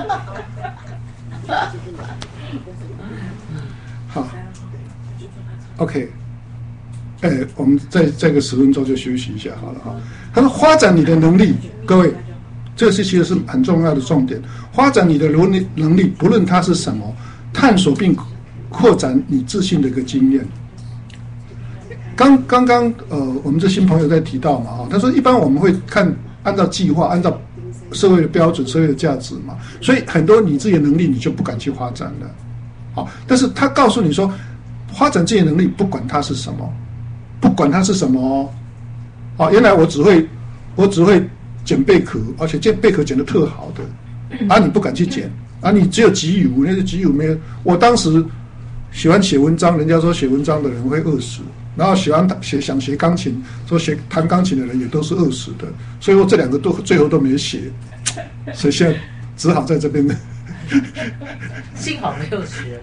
好 ，OK， 我们再个10分钟就休息一下好了哈。他说发展你的能力，各位。这个其实是很重要的重点，发展你的能力，不论它是什么，探索并扩展你自信的一个经验。刚刚我们这新朋友在提到嘛，他说一般我们会按照计划，按照社会的标准、社会的价值嘛，所以很多你自己的能力你就不敢去发展了。好，但是他告诉你说，发展自己的能力，不管它是什么，不管它是什么哦，原来我只会捡贝壳，而且贝壳捡得特好的，你不敢去捡，你只有集邮，那个集邮没有。我当时喜欢写文章，人家说写文章的人会饿死，然后想学钢琴，说弹钢琴的人也都是饿死的，所以我这两个最后都没写，所以现在只好在这边。 幸好没有学，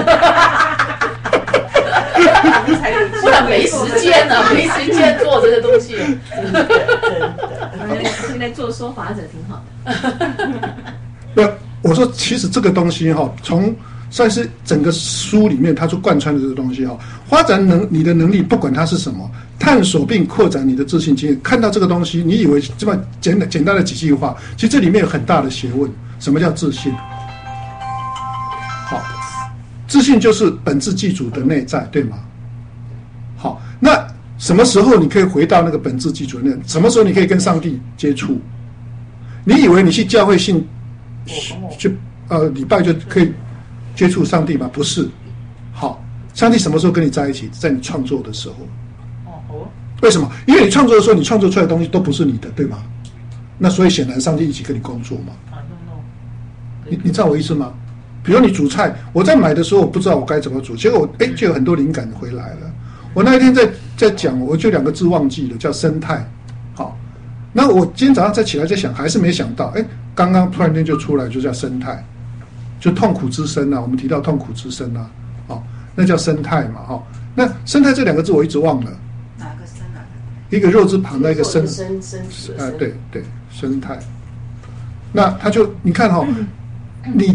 不然没时间了，没时间做这个东西。 真的。 现在做说法者挺好的。 我说其实这个东西从算是整个书里面它就贯穿的这个东西发展你的能力，不管它是什么，探索并扩展你的自信经验。看到这个东西，你以为这么简单的几句话，其实这里面有很大的学问。什么叫自信？好，自信就是本质具足的内在，对吗？好，那什么时候你可以回到那个本质基础的内在？什么时候你可以跟上帝接触？你以为你去教会信去礼拜就可以接触上帝吗？不是。好，上帝什么时候跟你在一起？在你创作的时候。为什么？因为你创作的时候，你创作出来的东西都不是你的，对吗？那所以显然上帝一起跟你工作嘛。你知道我意思吗？比如你煮菜，我在买的时候我不知道我该怎么煮，结果就有很多灵感回来了。我那一天在讲，我就2个字忘记了，叫生态。好，那我今天早上再起来在想，还是没想到，刚刚突然间就出来，就叫生态，就痛苦之声啊。我们提到痛苦之声啊，那叫生态嘛，那生态这2个字我一直忘了。 哪个生哪个？ 一个肉字旁，那个生，对，生态。那他就你看你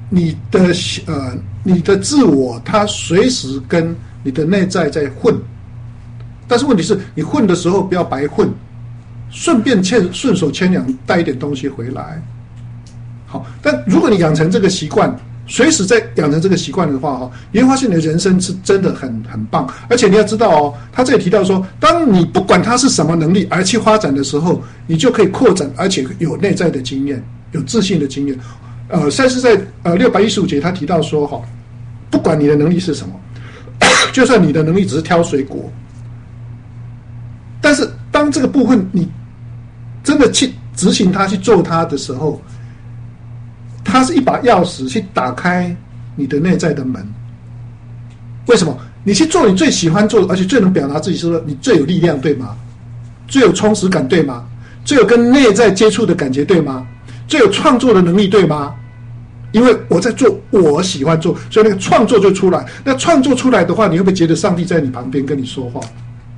的自我，它随时跟你的内在在混，但是问题是你混的时候不要白混，顺手牵羊带一点东西回来。好，但如果你养成这个习惯，随时在养成这个习惯的话你会发现你的人生是真的很棒。而且你要知道他这里提到说，当你不管它是什么能力而去发展的时候，你就可以扩展，而且有内在的经验，有自信的经验。赛斯在615节他提到说不管你的能力是什么，就算你的能力只是挑水果，但是当这个部分你真的去执行它，去做它的时候，它是一把钥匙去打开你的内在的门。为什么？你去做你最喜欢做的，而且最能表达自己，是说你最有力量，对吗？最有充实感，对吗？最有跟内在接触的感觉，对吗？最有创作的能力，对吗？因为我在做我喜欢做，所以那个创作就出来。那创作出来的话，你会不会觉得上帝在你旁边跟你说话？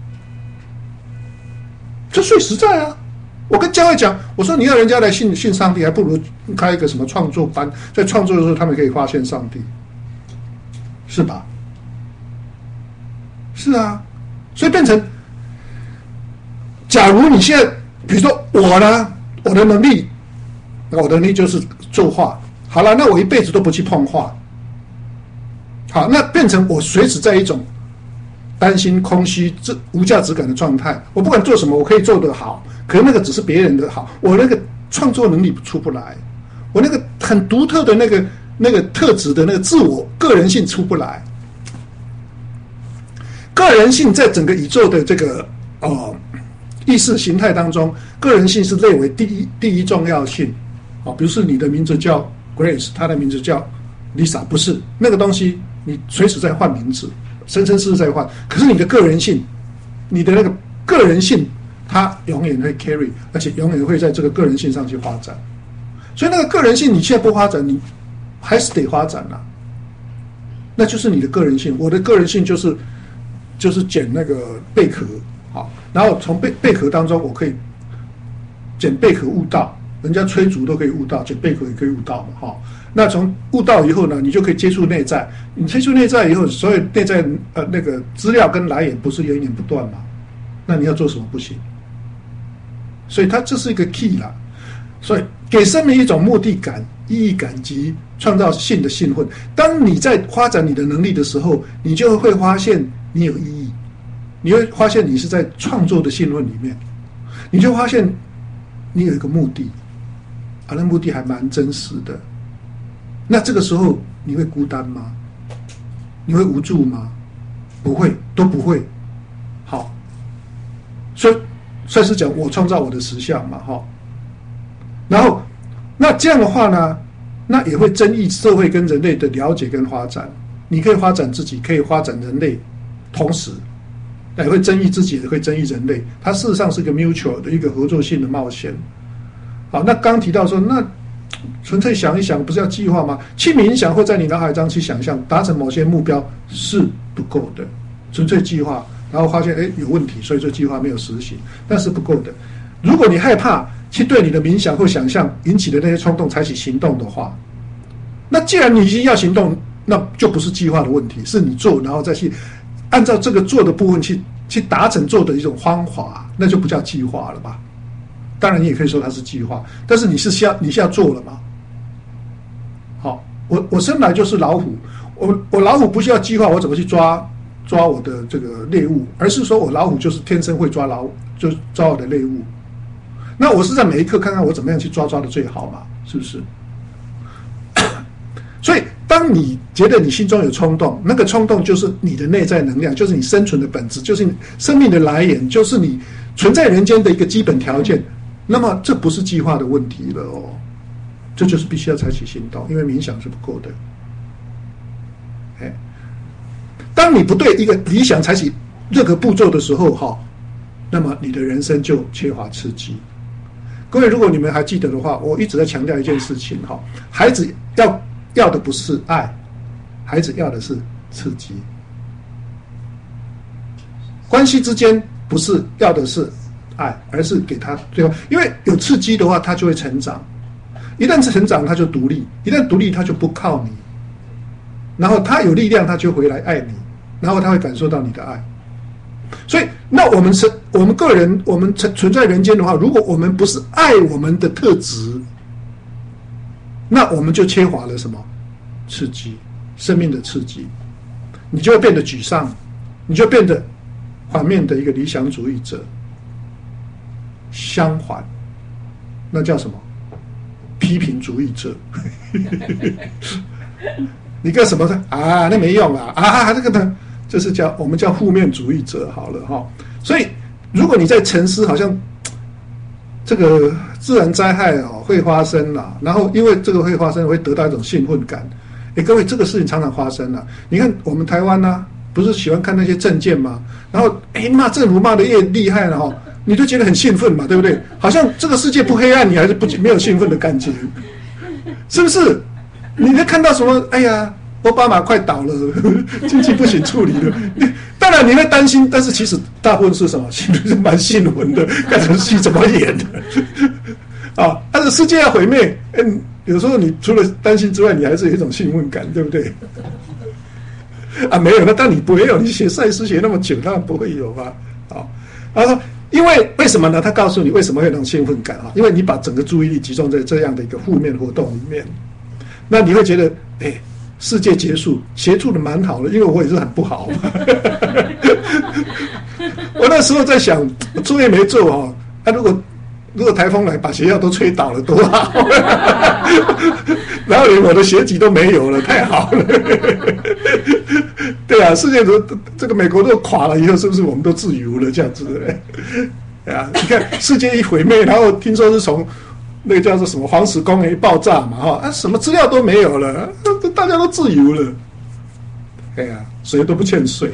这最实在啊！我跟教会讲，我说你要人家来信上帝，还不如开一个什么创作班，在创作的时候他们可以发现上帝，是吧？是啊，所以变成，假如你现在，比如说我呢，我的能力就是作画，好了，那我一辈子都不去碰画，好，那变成我随时在一种担心、空虚、无价值感的状态。我不管做什么，我可以做得好，可是那个只是别人的好，我那个创作能力出不来，我那个很独特的那个特质的那个自我个人性出不来。个人性在整个宇宙的这个意识形态当中，个人性是列为第一重要性。比如说你的名字叫 Grace， 他的名字叫 Lisa， 不是那个东西，你随时在换名字，生生世世在换。可是你的个人性，你的那个个人性，它永远会 carry， 而且永远会在这个个人性上去发展。所以那个个人性，你现在不发展，你还是得发展啦。那就是你的个人性。我的个人性就是捡那个贝壳，好，然后从贝壳当中，我可以捡贝壳悟道。人家吹竹都可以悟道，捡贝壳也可以悟道嘛，那从悟道以后呢，你就可以接触内在。你接触内在以后，所有内在那个资料跟来源不是源源不断嘛？那你要做什么不行？所以它这是一个 key 啦。所以给生命一种目的感、意义感及创造性的兴奋。当你在发展你的能力的时候，你就会发现你有意义，你会发现你是在创作的兴奋里面，你就发现你有一个目的。那目的还蛮真实的。那这个时候你会孤单吗？你会无助吗？不会，都不会。好，所以算是讲我创造我的实相嘛， 然后那这样的话呢，那也会增益社会跟人类的了解跟发展。你可以发展自己，可以发展人类，同时也会增益自己，也会增益人类。它事实上是个 mutual 的一个合作性的冒险。好，那刚提到说，那纯粹想一想，不是要计划吗？去冥想或在你脑海中去想象，达成某些目标是不够的。纯粹计划，然后发现有问题，所以这计划没有实行，那是不够的。如果你害怕去对你的冥想或想象引起的那些冲动采取行动的话，那既然你已经要行动，那就不是计划的问题，是你做，然后再去按照这个做的部分去达成做的一种方法，那就不叫计划了吧？当然你也可以说它是计划，但是你是要做了吗？好，我生来就是老虎，我老虎不需要计划我怎么去抓我的这个猎物，而是说我老虎就是天生会就抓我的猎物。那我是在每一刻看看我怎么样去抓的最好嘛，是不是？所以当你觉得你心中有冲动，那个冲动就是你的内在能量，就是你生存的本质，就是你生命的来源，就是你存在人间的一个基本条件。那么这不是计划的问题了哦，这就是必须要采取行动，因为冥想是不够的。当你不对一个理想采取任何步骤的时候，那么你的人生就缺乏刺激。各位，如果你们还记得的话，我一直在强调一件事情，孩子要的不是爱，孩子要的是刺激。关系之间不是要的是爱，而是给他对方，因为有刺激的话，他就会成长。一旦成长，他就独立；一旦独立，他就不靠你。然后他有力量，他就回来爱你，然后他会感受到你的爱。所以，那我们个人，我们存在人间的话，如果我们不是爱我们的特质，那我们就缺乏了什么？刺激，生命的刺激，你就会变得沮丧，你就变得反面的一个理想主义者。相反，那叫什么？批评主义者。你干什么呢？啊，那没用啊！这个呢，就是我们叫负面主义者好了哈。所以，如果你在沉思，好像这个自然灾害会发生啦，然后因为这个会发生，会得到一种兴奋感。各位，这个事情常常发生了。你看我们台湾呢，不是喜欢看那些政见吗？然后骂政府骂的越厉害了你就觉得很兴奋嘛，对不对？好像这个世界不黑暗，你还是没有兴奋的感觉，是不是？你在看到什么？哎呀，奥巴马快倒了，经济不行处理了。当然你会担心，但是其实大部分是什么？其实是蛮兴奋的，看这个戏怎么演的但是世界要毁灭，有时候你除了担心之外，你还是有一种兴奋感，对不对？没有，那当你不会有，你写赛事写那么久，当然不会有吧？他说，因为什么呢？他告诉你为什么会有那种兴奋感因为你把整个注意力集中在这样的一个负面活动里面。那你会觉得，世界结束的蛮好的，因为我也是很不好嘛。我那时候在想，作业没做如果台风来把学校都吹倒了，多好！然后连我的学籍都没有了，太好了。对啊，世界这个美国都垮了以后，是不是我们都自由了？这样子对啊，你看世界一毁灭，然后听说是从那个叫做什么黄石公园爆炸嘛，什么资料都没有了，大家都自由了。对啊，谁都不欠税。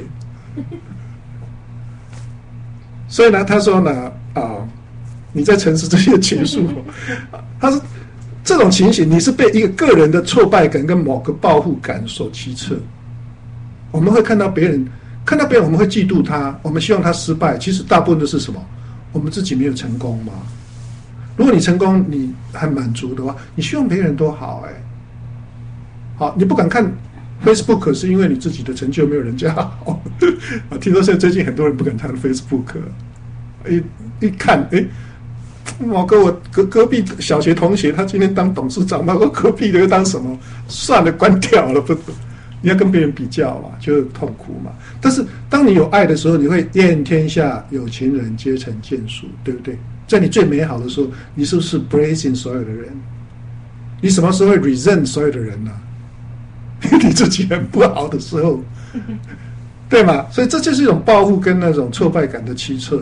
所以呢，他说呢，你在沉思这些结束，他是这种情形，你是被一个个人的挫败感跟某个报复感所驱策。我们会看到别人，我们会嫉妒他，我们希望他失败。其实大部分都是什么？我们自己没有成功嘛。如果你成功，你很满足的话，你希望别人都好好，你不敢看 Facebook 是因为你自己的成就没有人家好。听说现在最近很多人不敢看 Facebook， 一看某个我隔壁小学同学，他今天当董事长，那我隔壁的又当什么？算了，关掉了，不，你要跟别人比较嘛，就痛苦嘛。但是当你有爱的时候，你会愿天下有情人皆成眷属，对不对？在你最美好的时候，你是不是 blessing 所有的人？你什么时候会 resent 所有的人呢？你自己很不好的时候，对吗？所以这就是一种报复跟那种挫败感的驱策。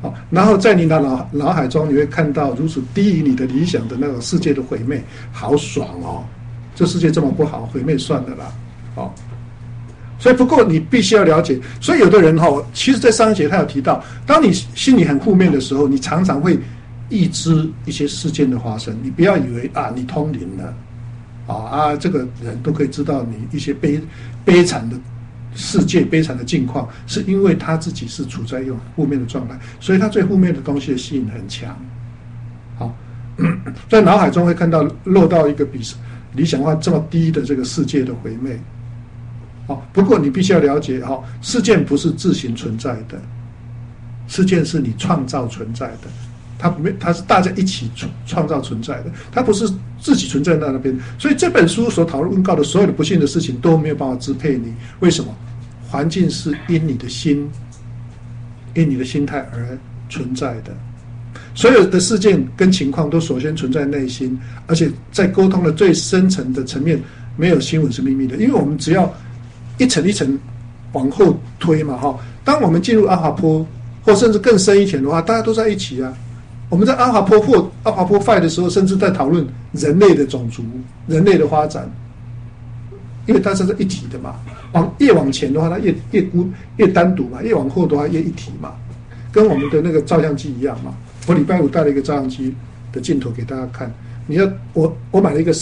好，然后在你的脑海中，你会看到如此低于你的理想的那个世界的毁灭，好爽哦！这世界这么不好，毁灭算了啦，好。所以不过你必须要了解，所以有的人其实在上一节他有提到，当你心里很负面的时候，你常常会预知一些事件的发生，你不要以为你通灵了，这个人都可以知道你一些悲惨的世界、悲惨的境况，是因为他自己是处在一种负面的状态，所以他对负面的东西的吸引很强。好，在脑海中会看到落到一个比理想化这么低的这个世界的毁灭。不过你必须要了解，事件不是自行存在的，事件是你创造存在的，它是大家一起创造存在的，它不是自己存在在那边。所以这本书所讨论到的所有的不幸的事情都没有办法支配你，为什么？环境是因你的心态而存在的，所有的事件跟情况都首先存在内心，而且在沟通的最深层的层面，没有新闻是秘密的，因为我们只要一层一层往后推嘛，当我们进入阿华坡或甚至更深一点的话，大家都在一起啊。我们在阿华坡或阿华坡5的时候，甚至在讨论人类的种族、人类的发展，因为它是一体的嘛。越往前的话，它越单独嘛；越往后的话，越一体嘛。跟我们的那个照相机一样嘛。我礼拜5带了一个照相机的镜头给大家看。我买了一个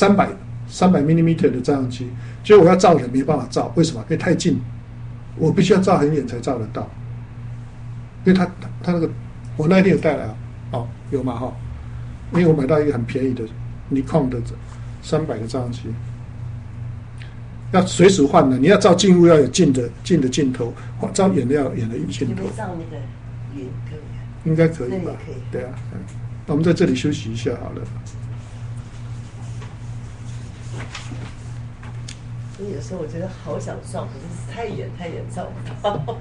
300mm 的照相机，结果我要照人没办法照，为什么？因为太近，我必须要照很远才照得到。因为他那个，我那一天有带来有嘛因为我买到一个很便宜的尼康的300的照相机，要随时换的。你要照近物要有近的镜头，照远的要有远的镜头。 你们照那个远可以？ 应该可以吧？ 可以。 对啊，我们在这里休息一下好了。 所以有时候我觉得好想照，可是太远照不到。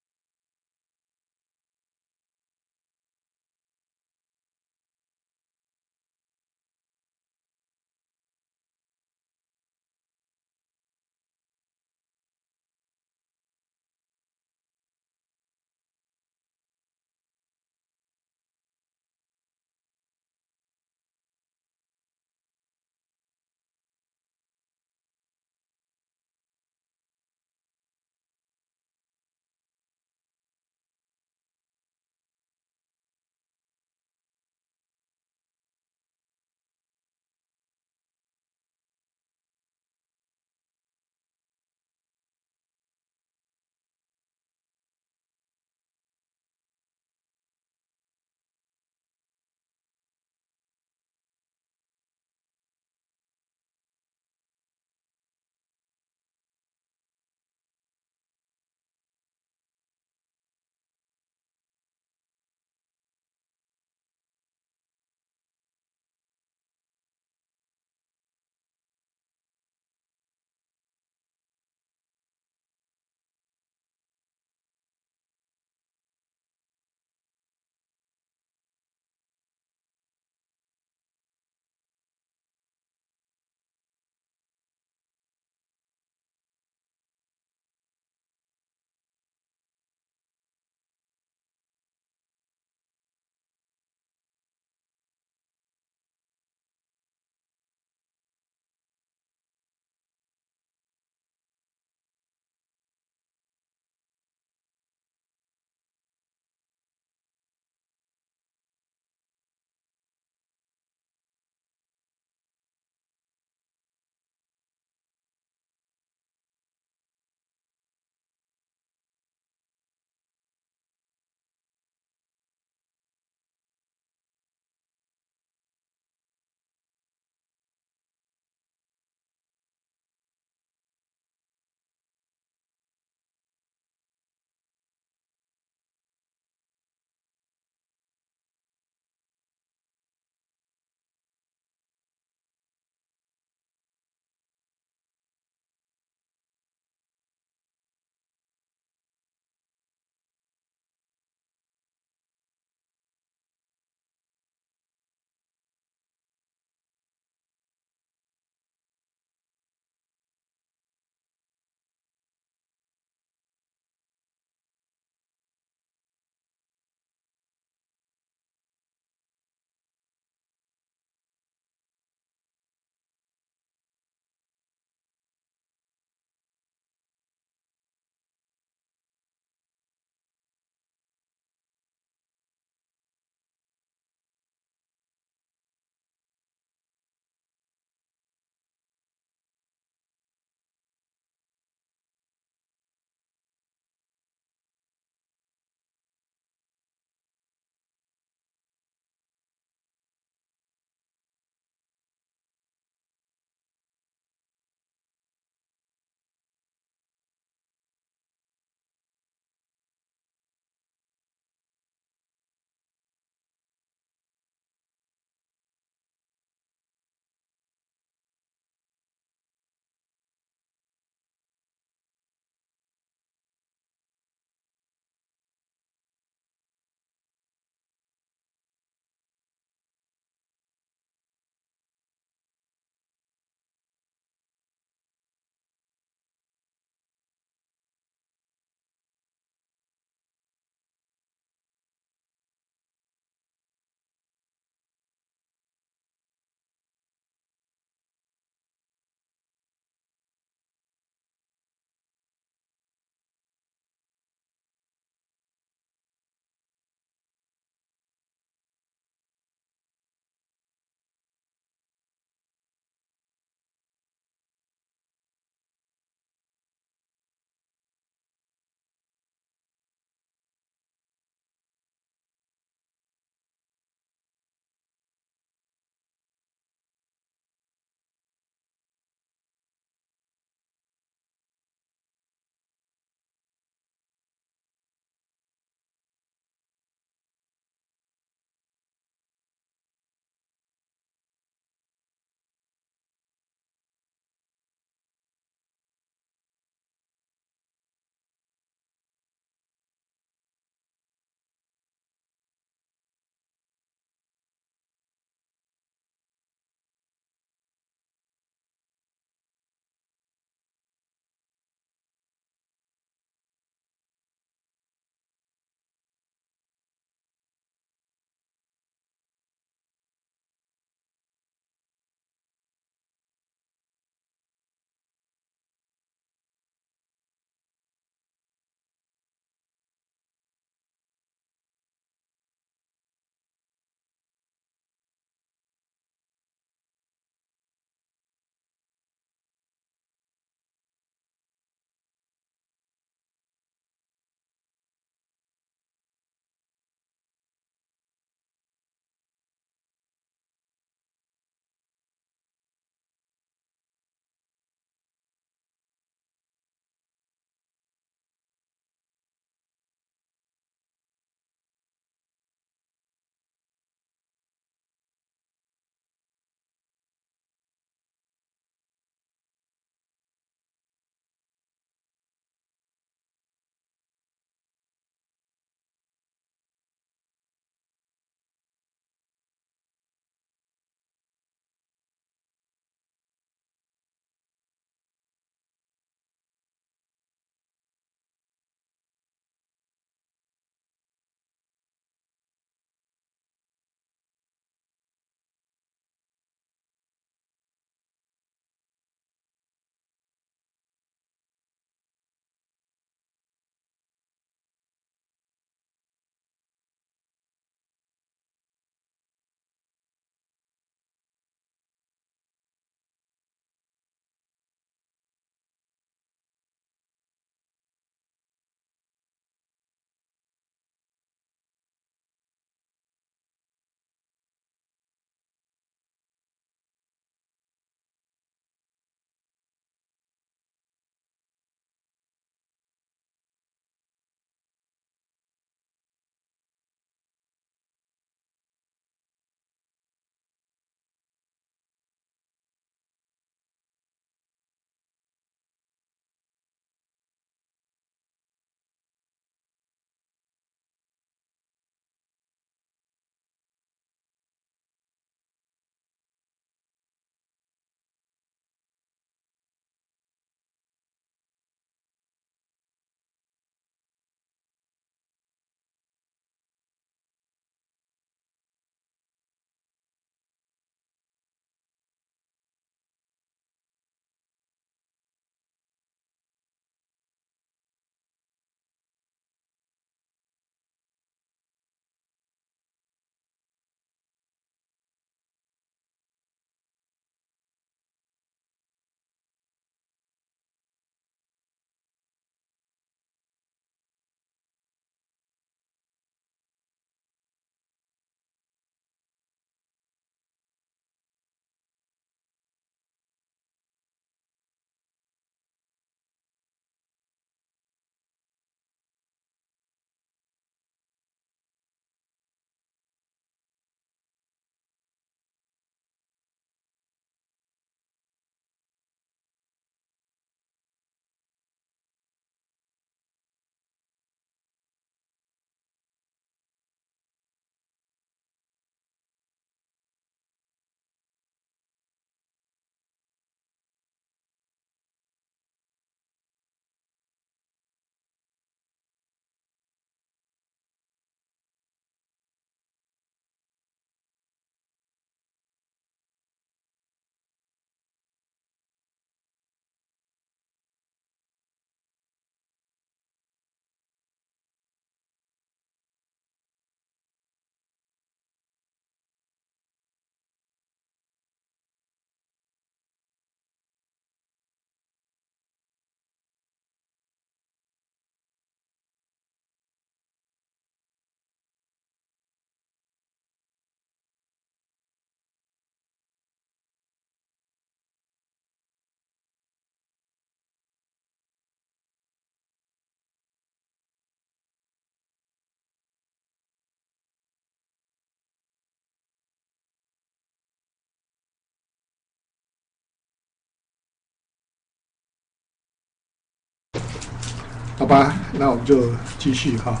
吧，那我们就继续哈。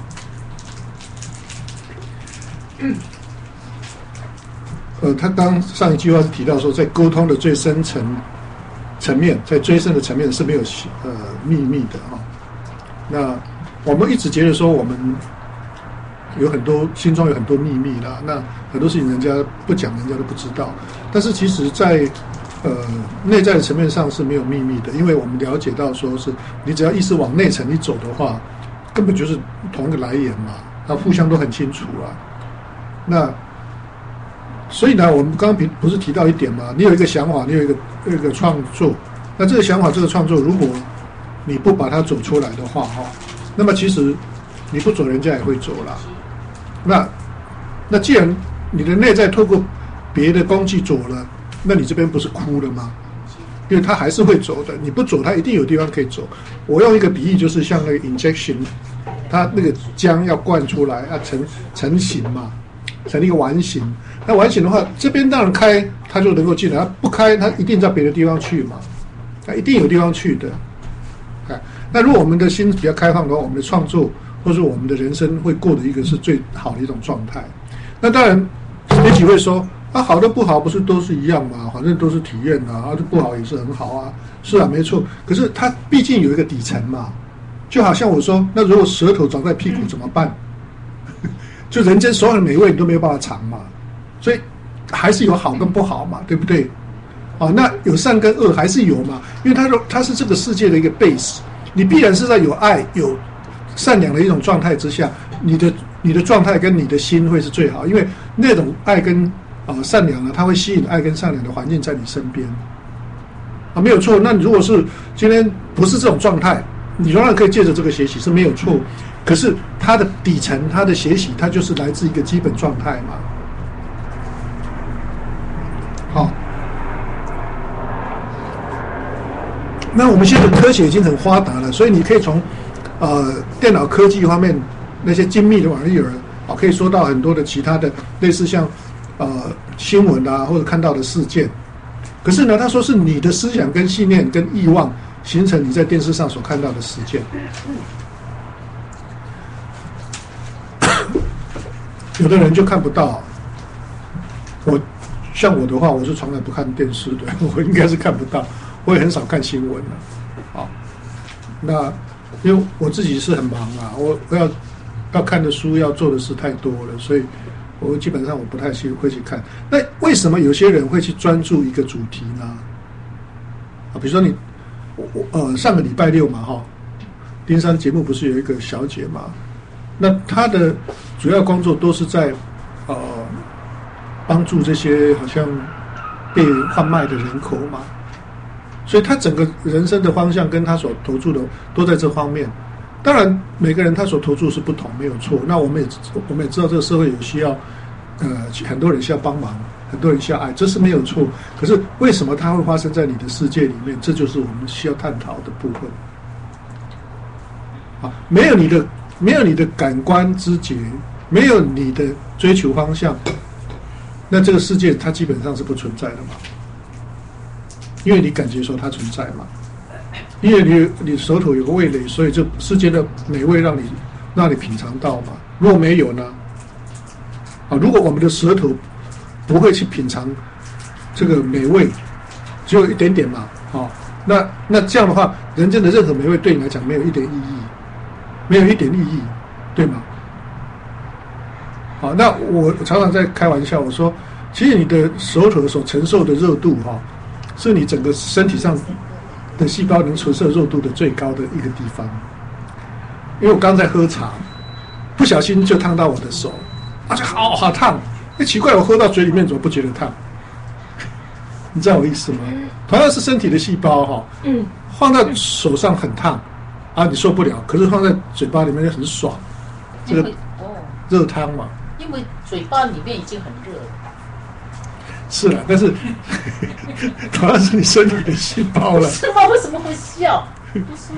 他刚上一句话是提到说，在沟通的最深层面，在最深的层面是没有秘密的哈。那我们一直觉得说我们有很多心中有很多秘密啦，那很多事情人家不讲，人家都不知道。但是其实在内在的层面上是没有秘密的，因为我们了解到说是你只要意识往内层一走的话，根本就是同一个来源嘛，那互相都很清楚啊。那所以呢，我们刚刚不是提到一点吗？你有一个想法，你有一个创作，那这个想法这个创作，如果你不把它走出来的话哈，那么其实你不走，人家也会走啦。那既然你的内在透过别的工具走了，那你这边不是哭了吗？因为它还是会走的，你不走，它一定有地方可以走。我用一个比喻，就是像那个 injection， 它那个浆要灌出来，要成型嘛，成一个完形。那完形的话，这边当然开，它就能够进来；它不开，它一定在别的地方去嘛，它一定有地方去的。那如果我们的心比较开放的话，我们的创作或者我们的人生会过的一个是最好的一种状态。那当然，也许会说啊，好的不好不是都是一样嘛，反正都是体验啊，这不好也是很好啊，是啊，没错。可是它毕竟有一个底层嘛，就好像我说，那如果舌头长在屁股怎么办？就人间所有的美味你都没有办法尝嘛，所以还是有好跟不好嘛，对不对？那有善跟恶还是有嘛，因为它是这个世界的一个 base， 你必然是在有爱有善良的一种状态之下，你的状态跟你的心会是最好，因为那种爱跟善良呢，它会吸引爱跟善良的环境在你身边没有错。那如果是今天不是这种状态，你仍然可以借着这个学习是没有错，可是它的底层它的学习它就是来自一个基本状态嘛。好，那我们现在的科学已经很发达了，所以你可以从电脑科技方面那些精密的玩意儿可以说到很多的其他的类似像新闻啊或者看到的事件。可是呢，他说是你的思想跟信念跟欲望形成你在电视上所看到的事件。有的人就看不到，像我的话，我是从来不看电视的，我应该是看不到，我也很少看新闻了。那因为我自己是很忙啊，我要看的书要做的事太多了，所以我基本上我不太会去看。那为什么有些人会去专注一个主题呢？比如说上个礼拜六嘛丁山节目不是有一个小姐嘛？那她的主要工作都是在帮助这些好像被贩卖的人口嘛，所以她整个人生的方向跟她所投注的都在这方面。当然每个人他所投注是不同，没有错。那我们也知道这个社会有需要很多人需要帮忙，很多人需要爱，这是没有错。可是为什么它会发生在你的世界里面？这就是我们需要探讨的部分。没有你的感官知觉，没有你的追求方向，那这个世界它基本上是不存在的嘛。因为你感觉说它存在嘛，因为你手头有个味蕾，所以这世界的美味让你品尝到嘛。如果没有呢？如果我们的舌头不会去品尝这个美味，只有一点点嘛，那这样的话，人间的任何美味对你来讲没有一点意义，没有一点意义，对吗？那我常常在开玩笑，我说，其实你的手头所承受的热度是你整个身体上的细胞能存摄热度的最高的一个地方。因为我刚在喝茶，不小心就烫到我的手，就好烫。奇怪，我喝到嘴里面怎么不觉得烫？你知道我意思吗？同样是身体的细胞放在手上很烫你受不了，可是放在嘴巴里面就很爽，这个热汤嘛。 因为嘴巴里面已经很热了。 是了，但是同样是你身体的细胞了。 是吗？为什么会笑？不是。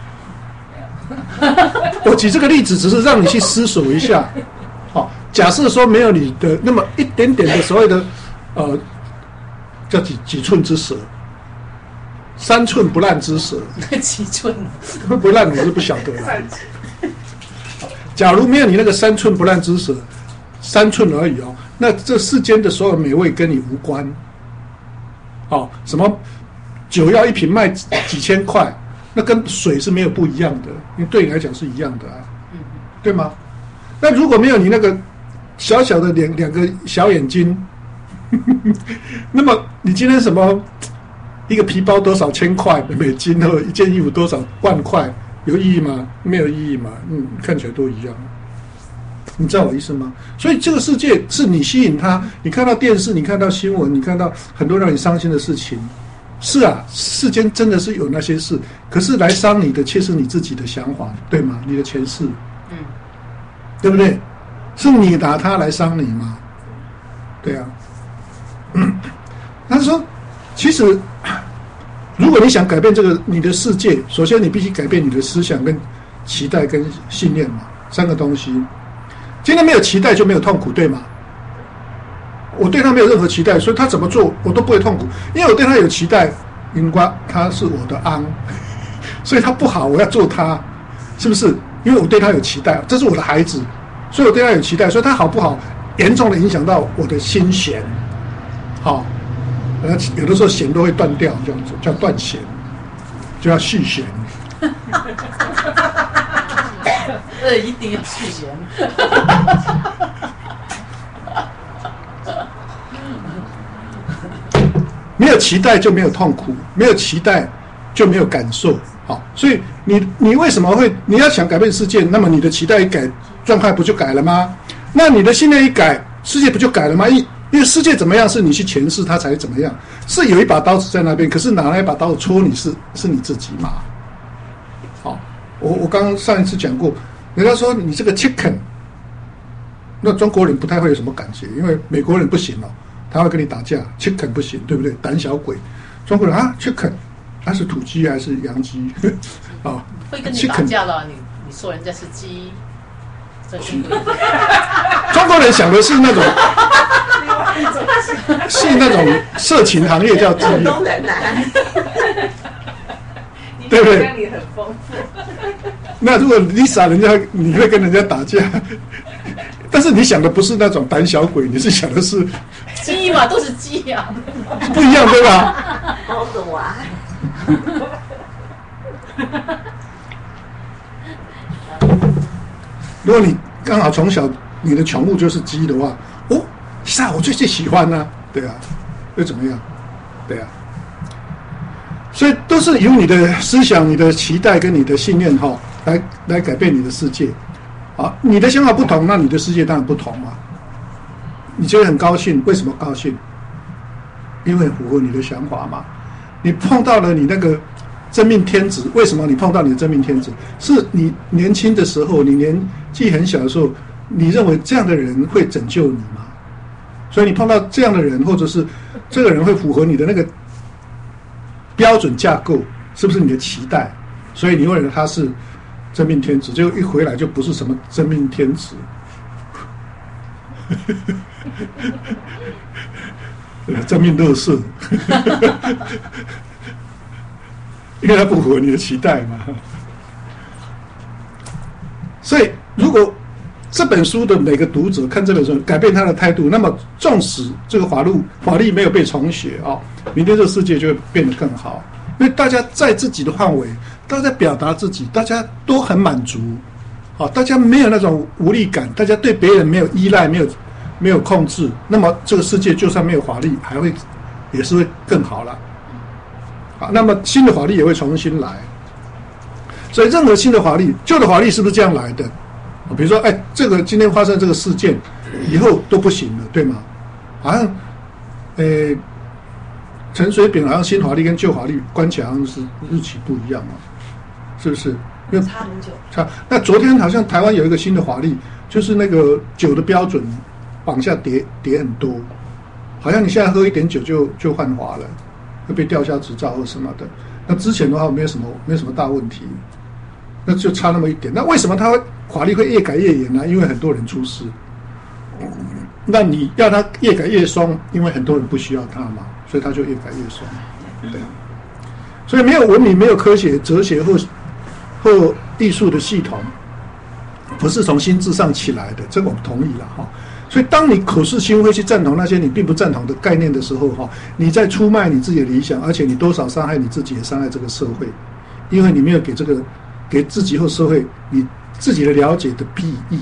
我举这个例子只是让你去思索一下。假设说没有你的那么一点点的所谓的叫几寸之舌， 3寸不烂之舌， 几寸？ 不烂我是不晓得了。假如没有你那个3寸不烂之舌，3寸而已哦，那这世间的所有美味跟你无关。哦，什么酒要一瓶卖几千块，那跟水是没有不一样的，因为对你来讲是一样的啊，对吗？那如果没有你那个小小的两个小眼睛，那么你今天什么一个皮包多少千块美金，或一件衣服多少万块，有意义吗？没有意义嘛，看起来都一样。你知道我意思吗？所以这个世界是你吸引他，你看到电视，你看到新闻，你看到很多让你伤心的事情。是啊，世间真的是有那些事，可是来伤你的却是你自己的想法，对吗？你的前世，对不对？是你拿它来伤你吗？对啊。他说，其实如果你想改变这个你的世界，首先你必须改变你的思想、跟期待、跟信念嘛，3个东西。今天没有期待就没有痛苦，对吗？我对他没有任何期待，所以他怎么做我都不会痛苦，因为我对他有期待，因为他是我的安，所以他不好我要做他，是不是？因为我对他有期待，这是我的孩子，所以我对他有期待，所以他好不好严重的影响到我的心弦。好，有的时候弦都会断掉，这样子叫断弦，就要续弦。 一定要续弦。 没有期待就没有痛苦，没有期待就没有感受。好，所以你为什么会你要想改变世界，那么你的期待一改，状态不就改了吗？那你的信念一改，世界不就改了吗？因为世界怎么样是你去诠释它才怎么样，是有一把刀子在那边，可是拿那一把刀子戳你是你自己嘛。好，我刚刚上一次讲过，人家说你这个 chicken， 那中国人不太会有什么感觉，因为美国人不行哦，他会跟你打架 ，chicken 不行，对不对？胆小鬼，中国人啊 chicken， 他是土鸡还是洋鸡？啊， 会跟你打架了，你说人家是鸡， 中国人想的是那种。是那种色情行业叫鸡，对不对？ 你很丰富。 那如果 Lisa 你会跟人家打架，但是你想的不是那种胆小鬼，你是想的是鸡嘛，都是鸡呀， 不一样对吧？ 猫的娃。 如果你刚好从小你的宠物就是鸡的话，哦。是啊，我最喜欢啊，对啊，又怎么样？对啊，所以都是由你的思想、你的期待跟你的信念来改变你的世界。啊，你的想法不同，那你的世界当然不同嘛。你觉得很高兴，为什么高兴？因为符合你的想法嘛。你碰到了你那个真命天子，为什么你碰到你的真命天子？是你年轻的时候，你年纪很小的时候，你认为这样的人会拯救你吗？所以你碰到这样的人，或者是这个人会符合你的那个标准架构，是不是你的期待？所以你认为他是真命天子，就一回来就不是什么真命天子，真命垃圾，因为他不符合你的期待嘛。所以如果这本书的每个读者看这本书改变他的态度，那么纵使这个法律没有被重写啊，明天这个世界就会变得更好。因为大家在自己的范围，大家表达自己，大家都很满足，啊，大家没有那种无力感，大家对别人没有依赖，没有控制，那么这个世界就算没有法律，也是会更好了。好，那么新的法律也会重新来。所以任何新的法律，旧的法律是不是这样来的？比如说，这个今天发生这个事件，以后都不行了，对吗？好像，陈水扁好像新法律跟旧法律关起来好像是日期不一样嘛，是不是？因为差很久。 那昨天好像台湾有一个新的法律，就是那个酒的标准往下跌很多，好像你现在喝一点酒就犯法了，会被吊销执照或什么的。那之前的话没有什么大问题。那就差那么一点，那为什么法律会越改越严呢？因为很多人出事。那你要他越改越松，因为很多人不需要他嘛，所以他就越改越松。对。 所以没有文明、没有科学、哲学或艺术的系统，不是从心智上起来的，这个我们同意了哈。所以当你口是心非去赞同那些你并不赞同的概念的时候哈，你在出卖你自己的理想，而且你多少伤害你自己，也伤害这个社会，因为你没有给自己或社会你自己的了解的裨益。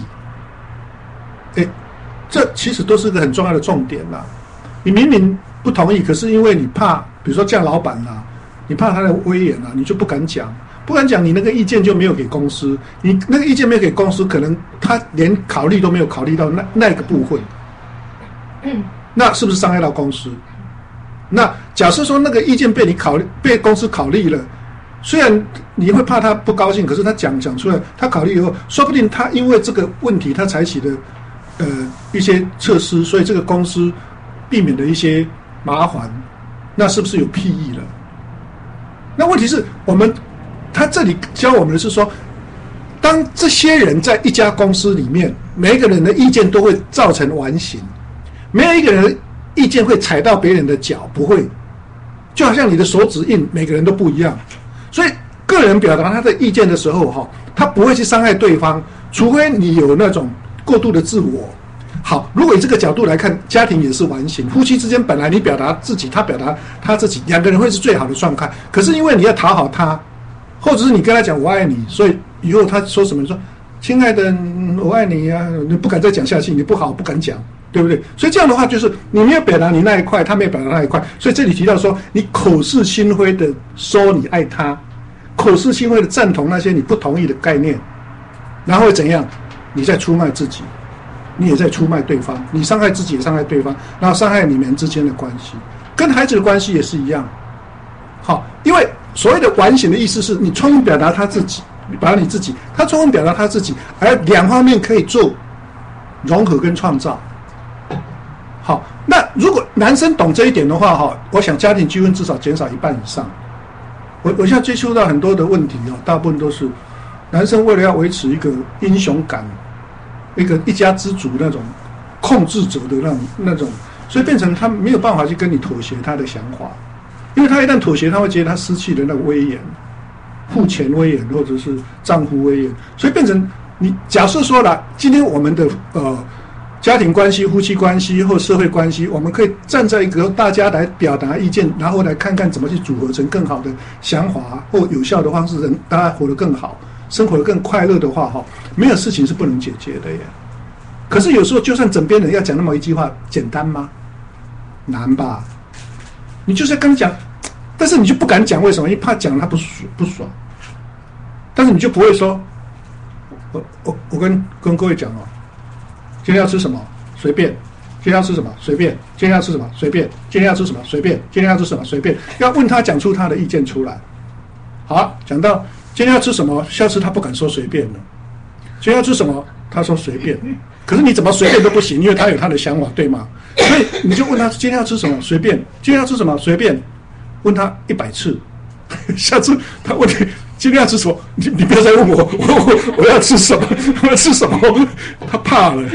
这其实都是个很重要的重点啦。你明明不同意，可是因为你怕，比如说这样老板啦，你怕他的威严啦，你就不敢讲。不敢讲，你那个意见就没有给公司，你那个意见没有给公司，可能他连考虑都没有考虑到那个部分，那是不是伤害到公司？那假设说那个意见被公司考虑了，虽然你会怕他不高兴，可是他讲出来，他考虑以后，说不定他因为这个问题，他采取的一些措施，所以这个公司避免了一些麻烦，那是不是有裨益了？那问题是他这里教我们的是说，当这些人在一家公司里面，每一个人的意见都会造成完形，没有一个人的意见会踩到别人的脚，不会。就好像你的手指印，每个人都不一样，所以个人表达他的意见的时候，他不会去伤害对方，除非你有那种过度的自我。好，如果以这个角度来看，家庭也是完形，夫妻之间本来你表达自己，他表达他自己，两个人会是最好的状态。可是因为你要讨好他，或者是你跟他讲我爱你，所以以后他说什么，你说亲爱的我爱你啊，你不敢再讲下去，你不好不敢讲，对不对？所以这样的话就是你没有表达你那一块，他没有表达那一块，所以这里提到说你口是心非的说你爱他，口是心非的赞同那些你不同意的概念，然后会怎样？你在出卖自己，你也在出卖对方，你伤害自己也伤害对方，然后伤害你们之间的关系，跟孩子的关系也是一样。好，因为所谓的完形的意思是你充分表达他自己，表达你自己，他充分表达他自己，而两方面可以做融合跟创造。好，那如果男生懂这一点的话，我想家庭纠纷至少减少一半以上。我现在接触到很多的问题，大部分都是男生为了要维持一个英雄感，一家之主那种控制者的那种，所以变成他没有办法去跟你妥协他的想法。因为他一旦妥协，他会觉得他失去了那个威严，父权威严或者是丈夫威严，所以变成你假设说了，今天我们的家庭关系、夫妻关系或社会关系，我们可以站在一个大家来表达意见，然后来看看怎么去组合成更好的想法或有效的方式，让大家活得更好，生活得更快乐的话，没有事情是不能解决的耶。可是有时候，就算枕边人要讲那么一句话，简单吗？难吧？你就是要跟他讲，但是你就不敢讲，为什么？因为怕讲他不爽。但是你就不会说，我跟各位讲今天要吃什么随便，今天要吃什么随便，今天要吃什么随便，今天要吃什么随便，今天要吃什么随便，要问他讲出他的意见出来。好，讲到今天要吃什么，下次他不敢说随便了。今天要吃什么，他说随便。可是你怎么随便都不行，因为他有他的想法，对吗？所以你就问他今天要吃什么随便，今天要吃什么随便，问他100次，下次他问你今天要吃什么，你不要再问我要吃什么，我要吃什么，他怕了。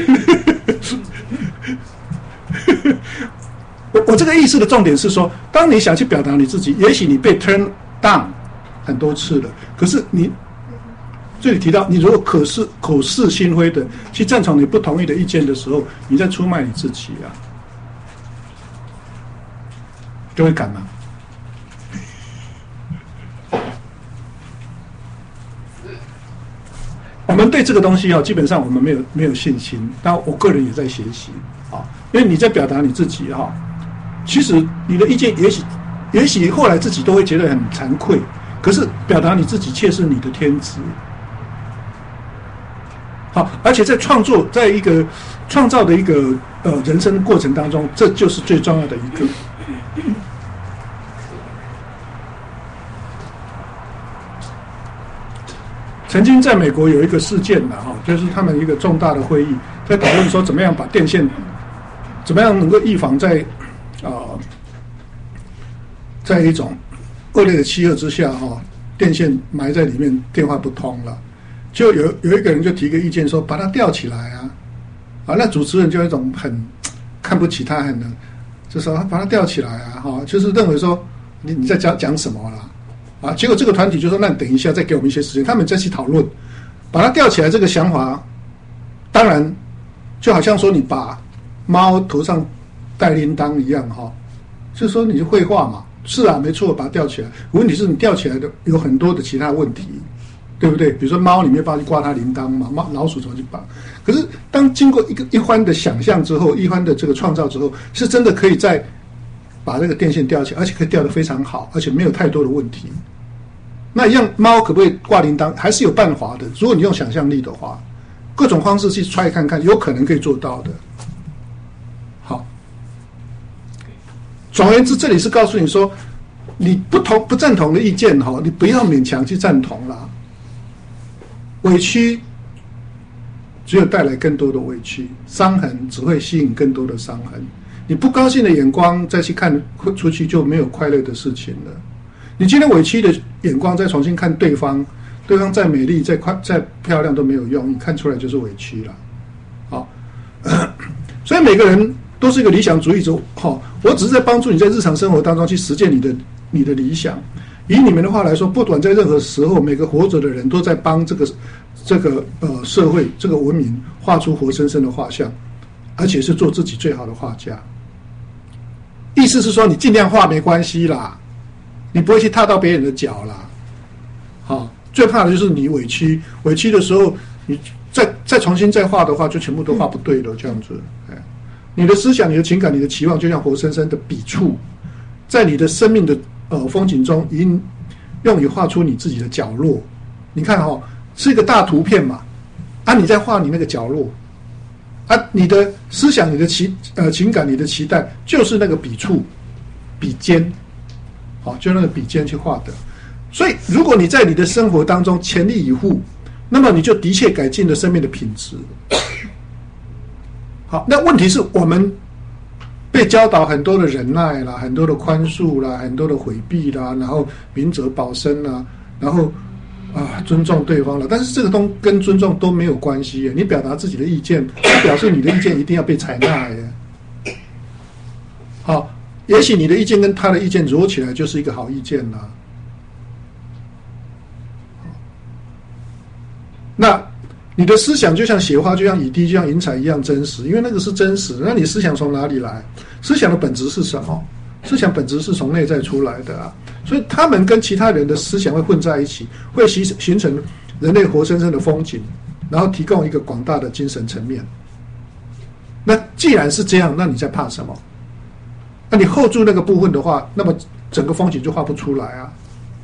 我这个意思的重点是说，当你想去表达你自己，也许你被 turn down 很多次了，可是你这里提到，你如果口是心非的去赞成你不同意的意见的时候，你在出卖你自己啊，就会敢吗？我们对这个东西基本上我们没有信心，但我个人也在学习因为你在表达你自己其实你的意见也许后来自己都会觉得很惭愧，可是表达你自己却是你的天职。好，而且在在一个创造的一个人生过程当中，这就是最重要的一个。曾经在美国有一个事件就是他们一个重大的会议，在讨论说怎么样把电线，怎么样能够预防在一种恶劣的气候之下电线埋在里面，电话不通了。就有一个人就提个意见说，把它吊起来那主持人就有一种很看不起他，就说把它吊起来就是认为说你在讲什么啦， 啊，结果这个团体就说那你等一下再给我们一些时间，他们再去讨论，把它吊起来这个想法，当然就好像说你把猫头上戴铃铛一样哈，就是说你就绘画嘛，是啊，没错，把它吊起来。问题是你吊起来的有很多的其他问题，对不对？比如说猫，你没办法去挂它铃铛嘛，老鼠怎么去绑？可是当经过一番的想象之后，一番的这个创造之后，是真的可以再把这个电线吊起来，而且可以吊得非常好，而且没有太多的问题。那一样，猫可不可以挂铃铛？还是有办法的。如果你用想象力的话，各种方式去try看看，有可能可以做到的。好，总而言之，这里是告诉你说，你不赞同的意见哈，你不要勉强去赞同啦。委屈只有带来更多的委屈，伤痕只会吸引更多的伤痕。你不高兴的眼光再去看出去，就没有快乐的事情了。你今天委屈的眼光再重新看对方，对方再美丽再漂亮都没有用，你看出来就是委屈了。好，所以每个人都是一个理想主义者。好，我只是在帮助你在日常生活当中去实践你的理想。以你们的话来说，不管在任何时候，每个活着的人都在帮这个社会这个文明画出活生生的画像，而且是做自己最好的画家。意思是说，你尽量画没关系啦，你不会去踏到别人的脚啦。好，最怕的就是你委屈的时候，你再重新再画的话，就全部都画不对了，这样子。你的思想、你的情感、你的期望，就像活生生的笔触，在你的生命的风景中，已经用于画出你自己的角落。你看哦，是一个大图片嘛，啊，你在画你那个角落，啊，你的思想、你的情感、你的期待，就是那个笔触、笔尖，好，就那个笔尖去画的。所以，如果你在你的生活当中全力以赴，那么你就的确改进了生命的品质。好，那问题是我们被教导很多的忍耐啦，很多的宽恕啦，很多的回避啦，然后明哲保身啦，然后尊重对方了。但是这个跟尊重都没有关系耶。你表达自己的意见，不表示你的意见一定要被采纳耶。好，也许你的意见跟他的意见揉起来就是一个好意见啦。那你的思想就像雪花，就像雨滴，就像云彩一样真实，因为那个是真实的。那你思想从哪里来？思想的本质是什么？思想本质是从内在出来的啊。所以他们跟其他人的思想会混在一起，会形成人类活生生的风景，然后提供一个广大的精神层面。那既然是这样，那你在怕什么？那你 hold 住那个部分的话，那么整个风景就画不出来啊。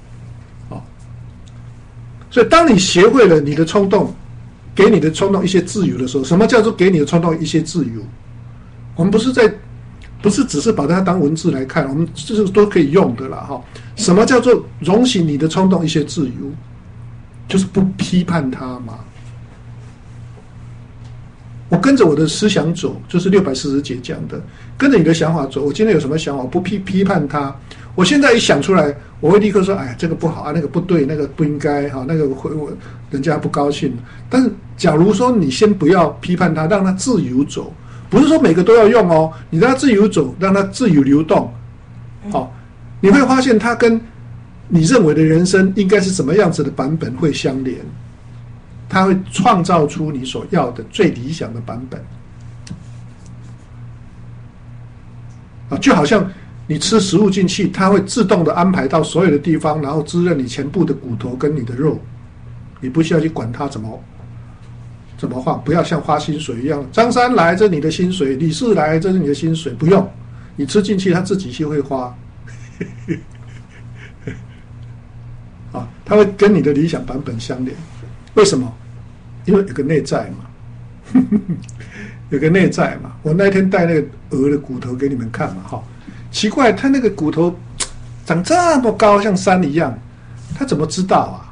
所以当你学会了你的冲动，给你的冲动一些自由的时候，什么叫做给你的冲动一些自由？我们不是只是把它当文字来看，我们这是都可以用的啦哈。什么叫做容许你的冲动一些自由？就是不批判它嘛。我跟着我的思想走，就是640节讲的，跟着你的想法走。我今天有什么想法，我不批判它。我现在一想出来，我会立刻说：“哎，这个不好啊，那个不对，那个不应该哈，那个人家不高兴。”但是，假如说你先不要批判它，让它自由走，不是说每个都要用哦，你让它自由走，让它自由流动，好，你会发现它跟你认为的人生应该是什么样子的版本会相连，它会创造出你所要的最理想的版本。啊，就好像你吃食物进去，它会自动的安排到所有的地方，然后滋润你全部的骨头跟你的肉，你不需要去管它怎么花，不要像花薪水一样，张三来这是你的薪水，李四来这是你的薪水，不用，你吃进去它自己就会花。啊，它会跟你的理想版本相连，为什么？因为有个内在嘛，有个内在嘛。我那天带那个鹅的骨头给你们看嘛，哈。奇怪，他那个骨头长这么高，像山一样，他怎么知道啊？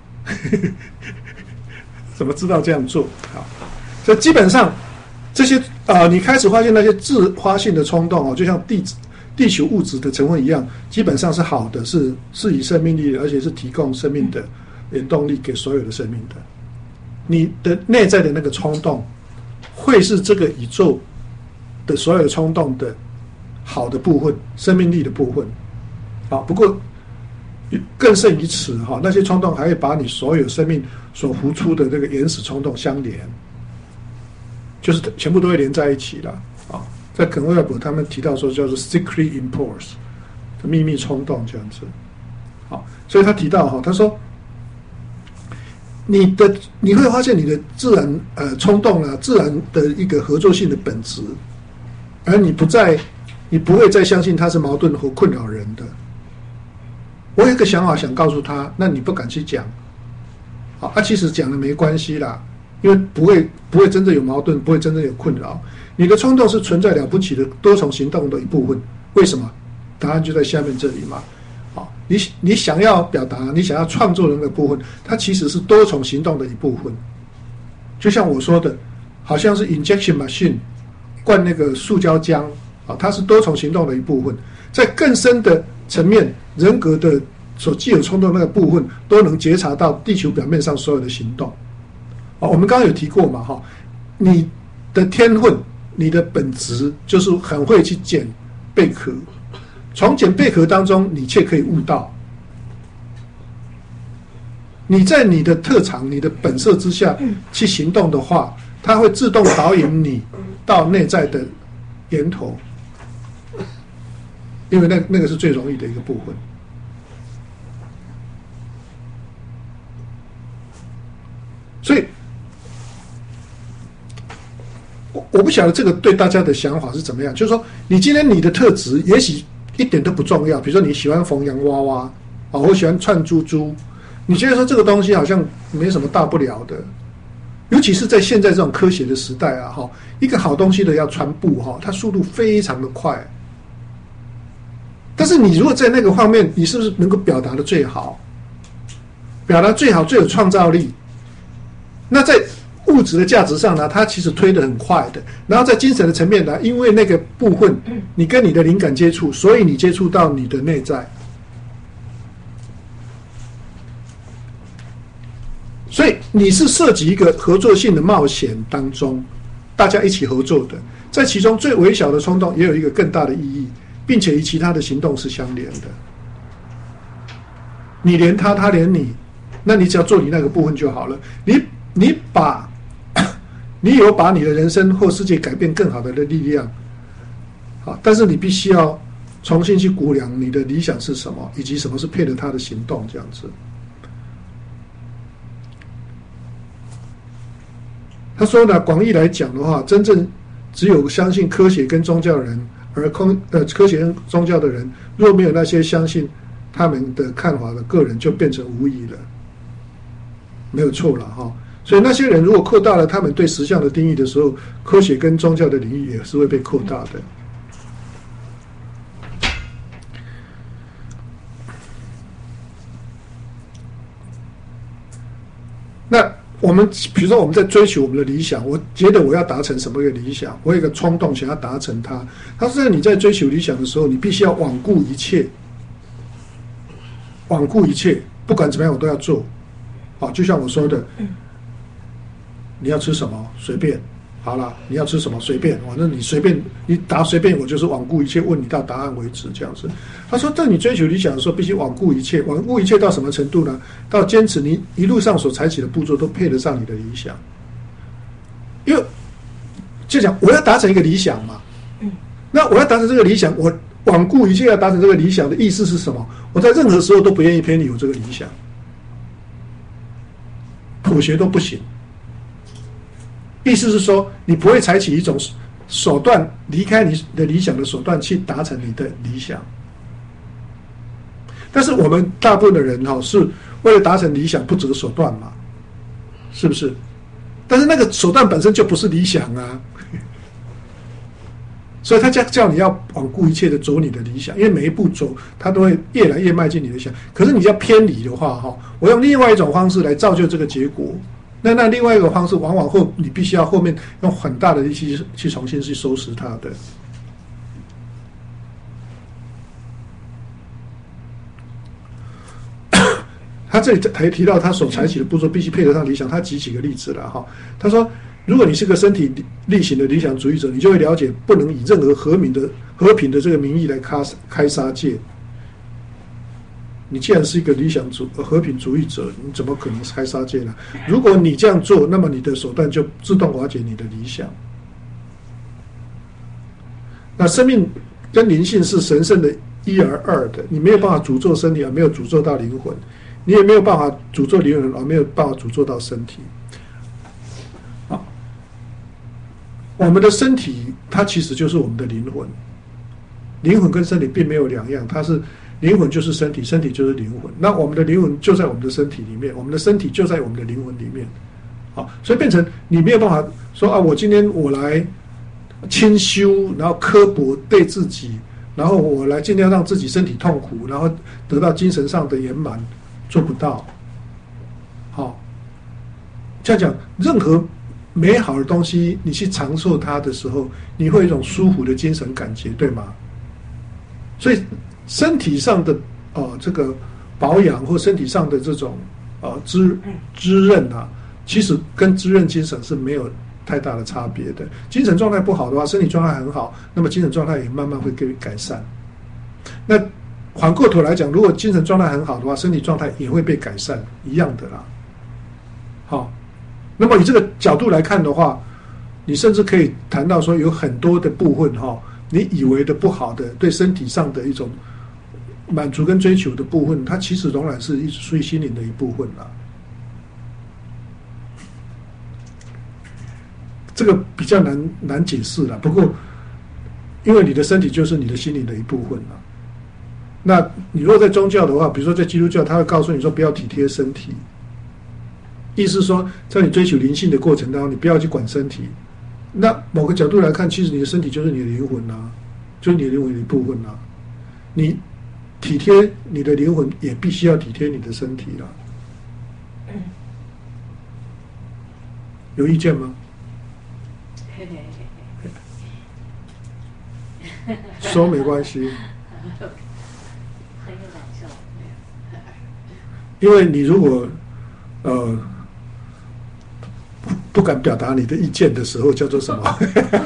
怎么知道这样做？好，所以基本上这些你开始发现那些自发性的冲动哦，就像地球物质的成分一样，基本上是好的，是以生命力的，而且是提供生命的原动力给所有的生命的。你的内在的那个冲动，会是这个宇宙的所有的冲动的好的部分，生命力的部分。好，不过更胜于此哈，那些冲动还会把你所有生命所付出的这个原始冲动相连，就是全部都会连在一起了啊。在肯威尔伯他们提到说叫做 secret impulse， 秘密冲动这样子。好，所以他提到哈，他说你会发现你的自然冲动啊，自然的一个合作性的本质，而你不会再相信它是矛盾和困扰人的。我有一个想法想告诉他，那你不敢去讲，好，其实讲了没关系啦，因为不会真正有矛盾，不会真正有困扰。你的冲动是存在了不起的多重行动的一部分，为什么？答案就在下面这里嘛。好，你想要表达，你想要创作的那个部分，它其实是多重行动的一部分。就像我说的，好像是 injection machine 灌那个塑胶浆啊，它是多重行动的一部分。在更深的层面，人格的所具有冲动那个部分，都能觉察到地球表面上所有的行动。我们刚刚有提过嘛，哈，你的天分，你的本质就是很会去捡贝壳，从捡贝壳当中，你却可以悟到，你在你的特长、你的本色之下去行动的话，它会自动导引你到内在的源头。因为那个是最容易的一个部分，所以我不晓得这个对大家的想法是怎么样。就是说，你今天你的特质也许一点都不重要，比如说你喜欢缝洋娃娃啊，我喜欢串珠珠，你觉得说这个东西好像没什么大不了的，尤其是在现在这种科学的时代啊，哈，一个好东西的要传播哈，它速度非常的快。但是你如果在那个方面，你是不是能够表达的最好？表达最好、最有创造力？那在物质的价值上呢，它其实推得很快的。然后在精神的层面呢，因为那个部分，你跟你的灵感接触，所以你接触到你的内在。所以你是涉及一个合作性的冒险当中，大家一起合作的，在其中最微小的冲动也有一个更大的意义。并且与其他的行动是相连的，你连他，他连你，那你只要做你那个部分就好了。你有把你的人生或世界改变更好的力量，好，但是你必须要重新去估量你的理想是什么，以及什么是配合他的行动，这样子。他说呢，广义来讲的话，真正只有相信科学跟宗教人。而科学跟宗教的人，若没有那些相信他们的看法的个人，就变成无疑了，没有错了哈。所以那些人如果扩大了他们对实相的定义的时候，科学跟宗教的领域也是会被扩大的。那我们比如说我们在追求我们的理想，我觉得我要达成什么一个理想，我有一个冲动想要达成它。他说你在追求理想的时候，你必须要罔顾一切，罔顾一切，不管怎么样我都要做。好，就像我说的，你要吃什么随便，好了，你要吃什么随便，反正你随便，你答随便，我就是罔顾一切，问你到答案为止这样子。他说，在你追求理想的时候，必须罔顾一切，罔顾一切到什么程度呢？到坚持你一路上所采取的步骤都配得上你的理想。因为就讲我要达成一个理想嘛，那我要达成这个理想，我罔顾一切要达成这个理想的意思是什么？我在任何时候都不愿意偏离我这个理想，妥协都不行。意思是说，你不会采取一种手段离开你的理想的手段去达成你的理想。但是我们大部分的人是为了达成理想不择手段嘛，是不是？但是那个手段本身就不是理想啊，所以他叫你要罔顾一切的走你的理想，因为每一步走，他都会越来越迈进你的理想。可是你要偏离的话，我用另外一种方式来造就这个結果。那另外一个方式，往往你必须要后面用很大的力气去重新去收拾它的。他这里还提到他所采取的步骤必须配合上理想，他举几个例子了哈。他说，如果你是个身体力行的理想主义者，你就会了解不能以任何和平的这个名义来开杀戒。 你既然是一个和平主义者，你怎么可能开杀戒呢？如果你这样做，那么你的手段就自动瓦解你的理想。那生命跟灵性是神圣的一而二的，你没有办法诅咒身体而没有诅咒到灵魂，你也没有办法诅咒灵魂而没有办法诅咒到身体。好，我们的身体它其实就是我们的灵魂，灵魂跟身体并没有两样，它是灵魂就是身体，身体就是灵魂。那我们的灵魂就在我们的身体里面，我们的身体就在我们的灵魂里面。好，所以变成你没有办法说啊，我今天我来清修，然后刻薄对自己，然后我来尽量让自己身体痛苦，然后得到精神上的圆满，做不到。好，这样讲，任何美好的东西，你去尝受它的时候，你会有一种舒服的精神感觉，对吗？所以身体上的这个保养或身体上的这种滋润啊，其实跟滋润精神是没有太大的差别的。精神状态不好的话，身体状态很好，那么精神状态也慢慢会改善。那反过头来讲，如果精神状态很好的话，身体状态也会被改善，一样的啦。好，那么以这个角度来看的话，你甚至可以谈到说，有很多的部分你以为的不好的，对身体上的一种满足跟追求的部分，它其实仍然是属于心灵的一部分啦。这个比较难解释啦，不过因为你的身体就是你的心灵的一部分啦。那你如果在宗教的话，比如说在基督教，他会告诉你说不要体贴身体，意思说在你追求灵性的过程当中，你不要去管身体。那某个角度来看，其实你的身体就是你的灵魂啊，就是你的灵魂的一部分啊。你体贴你的灵魂，也必须要体贴你的身体啦。有意见吗？说没关系， 很有搞笑。 因为你如果不敢表达你的意见的时候，叫做什么？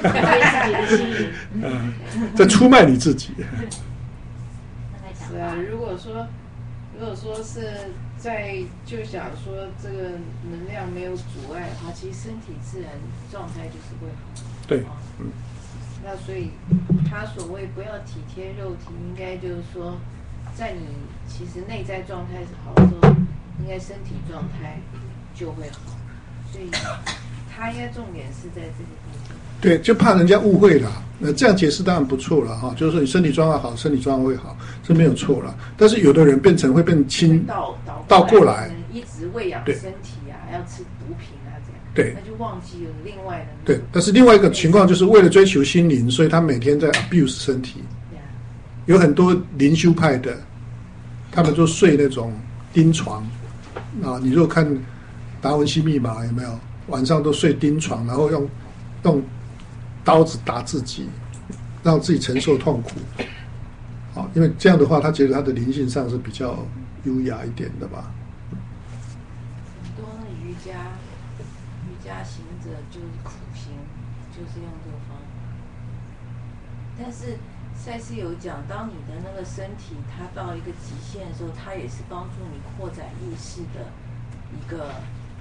在出卖你自己。 是啊，如果说是在就想说这个能量没有阻碍的话，其实身体自然状态就是会好。 对， 那所以他所谓不要体贴肉体，应该就是说，在你其实内在状态是好的时候，应该身体状态就会好。所以他应该重点是在这个部分。 对，就怕人家误会了。那这样解释当然不错了哈，就是说你身体状况好，身体状况会好，这没有错了。但是有的人会变轻倒过来， 一直喂养身体啊，要吃补品啊，这样， 对， 那就忘记了另外的。 对，但是另外一个情况就是为了追求心灵，所以他每天在 abuse 身体。有很多灵修派的，他们就睡那种钉床啊。你如果看达文西密码有没有？晚上都睡钉床，然后用刀子打自己，让自己承受痛苦。好，因为这样的话，他觉得他的灵性上是比较优雅一点的吧。 很多瑜伽行者就是苦行，就是用这个方法。但是赛斯有讲，当你的那个身体它到一个极限的时候，它也是帮助你扩展意识的一个。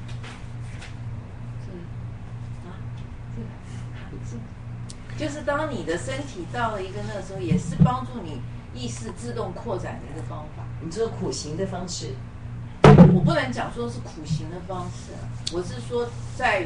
就是当你的身体到了一个那个时候，也是帮助你意识自动扩展的一个方法。 你这个苦行的方式， 我不能讲说是苦行的方式啊，我是说在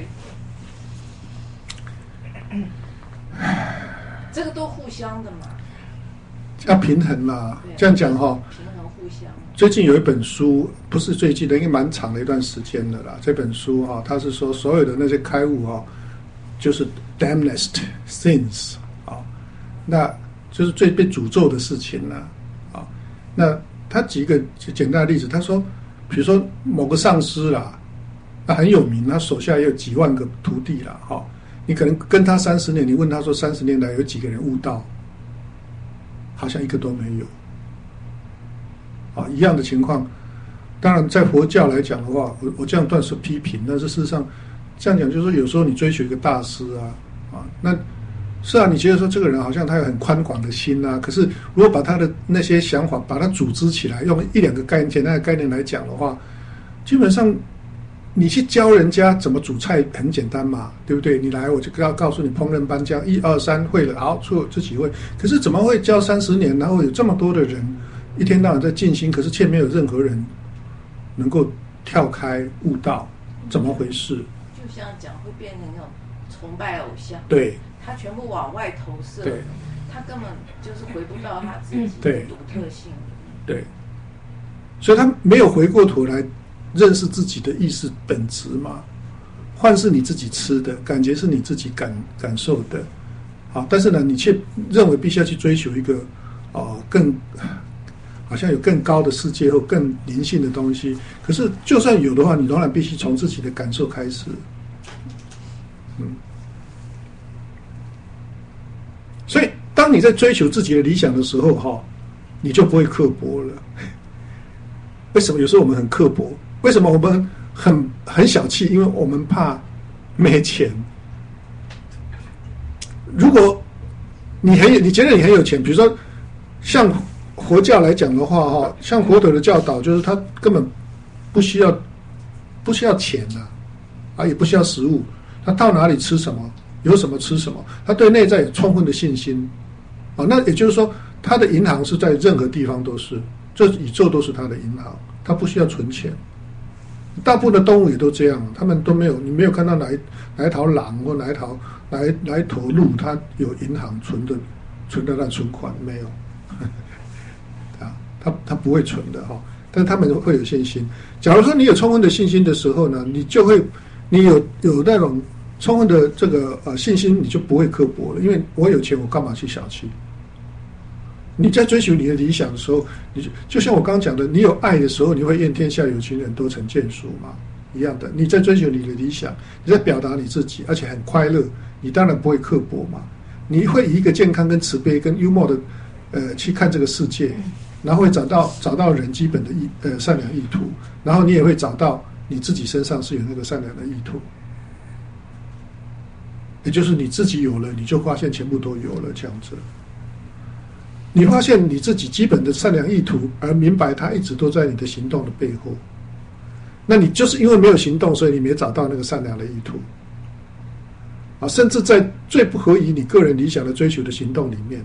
这个都互相的嘛， 要平衡啦。这样讲哈， 平衡互相。 最近有一本书，不是最近的，应该蛮长的一段时间了啦。这本书哈，它是说所有的那些开悟哈，就是 damned sins 啊，那就是最被诅咒的事情了啊。那他举一个简单的例子，他说，比如说某个上师啦，他很有名，他手下也有几万个徒弟啦，哈，你可能跟他30年，你问他说30年来有几个人悟道，好像一个都没有。啊，一样的情况，当然在佛教来讲的话，我这样断是批评，但是事实上这样讲就是说，有时候你追求一个大师啊，那是啊，你觉得说这个人好像他有很宽广的心啊，可是如果把他的那些想法把它组织起来，用1-2个简单的概念来讲的话，基本上你去教人家怎么煮菜很简单嘛，对不对？你来我就要告诉你烹饪班教1、2、3会了，好，自己会。可是怎么会教30年，然后有这么多的人一天到晚在静心，可是却没有任何人能够跳开悟道，怎么回事？ 就像讲会变成那种崇拜偶像， 对， 他全部往外投射， 对， 他根本就是回不到他自己的独特性。 对，所以他没有回过头来认识自己的意识本质嘛。饭是你自己吃的，感觉是你自己感受的，好，但是呢，你却认为必须要去追求一个更好像有更高的世界或更灵性的东西。可是就算有的话，你仍然必须从自己的感受开始。所以当你在追求自己的理想的时候，你就不会刻薄了。为什么有时候我们很刻薄？为什么我们很小气？因为我们怕没钱。如果你觉得你很有钱，比如说像佛教来讲的话，像佛陀的教导就是他根本不需要钱啊，也不需要食物，他到哪里吃什么，有什么吃什么，他对内在有充分的信心。那也就是说，他的银行是在任何地方都是，这宇宙都是他的银行，他不需要存钱。大部分的动物也都这样，他们都没有，你没有看到哪一条狼或哪一头鹿，它有银行存的那存款没有？他不会存的但是他们会有信心。假如说你有充分的信心的时候呢，你有那种充分的这个信心，你就不会刻薄了。因为我有钱，我干嘛去小气？你在追求你的理想的时候，就像我刚刚讲的，你有爱的时候，你会愿天下有情人多成眷属嘛，一样的。你在追求你的理想，你在表达你自己，而且很快乐，你当然不会刻薄嘛。你会以一个健康、跟慈悲、跟幽默的去看这个世界，然后会找到人基本的善良意图，然后你也会找到你自己身上是有那个善良的意图，也就是你自己有了，你就发现全部都有了这样子。你发现你自己基本的善良意图，而明白它一直都在你的行动的背后。那你就是因为没有行动，所以你没找到那个善良的意图甚至在最不合宜你个人理想的追求的行动里面，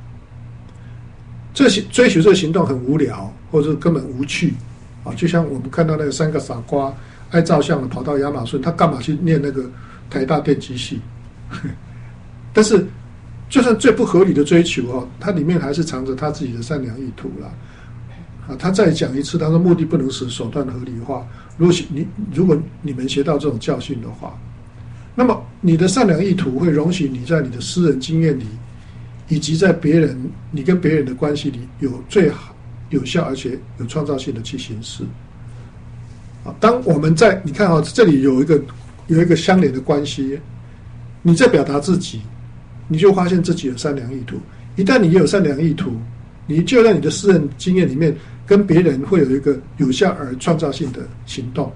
追求这个行动很无聊，或者根本无趣就像我们看到那个3个傻瓜爱照相的跑到亚马逊，他干嘛去念那个台大电机系？但是就算最不合理的追求它里面还是藏着他自己的善良意图啦。他再讲一次，他说目的不能使手段合理化。如果你们学到这种教训的话，那么你的善良意图会容许你在你的私人经验里，以及在你跟别人的关系里，有最好有效而且有创造性的去行事。当我们你看这里有一个相连的关系，你在表达自己，你就发现自己有善良意图。一旦你有善良意图，你就在你的私人经验里面跟别人会有一个有效而创造性的行动。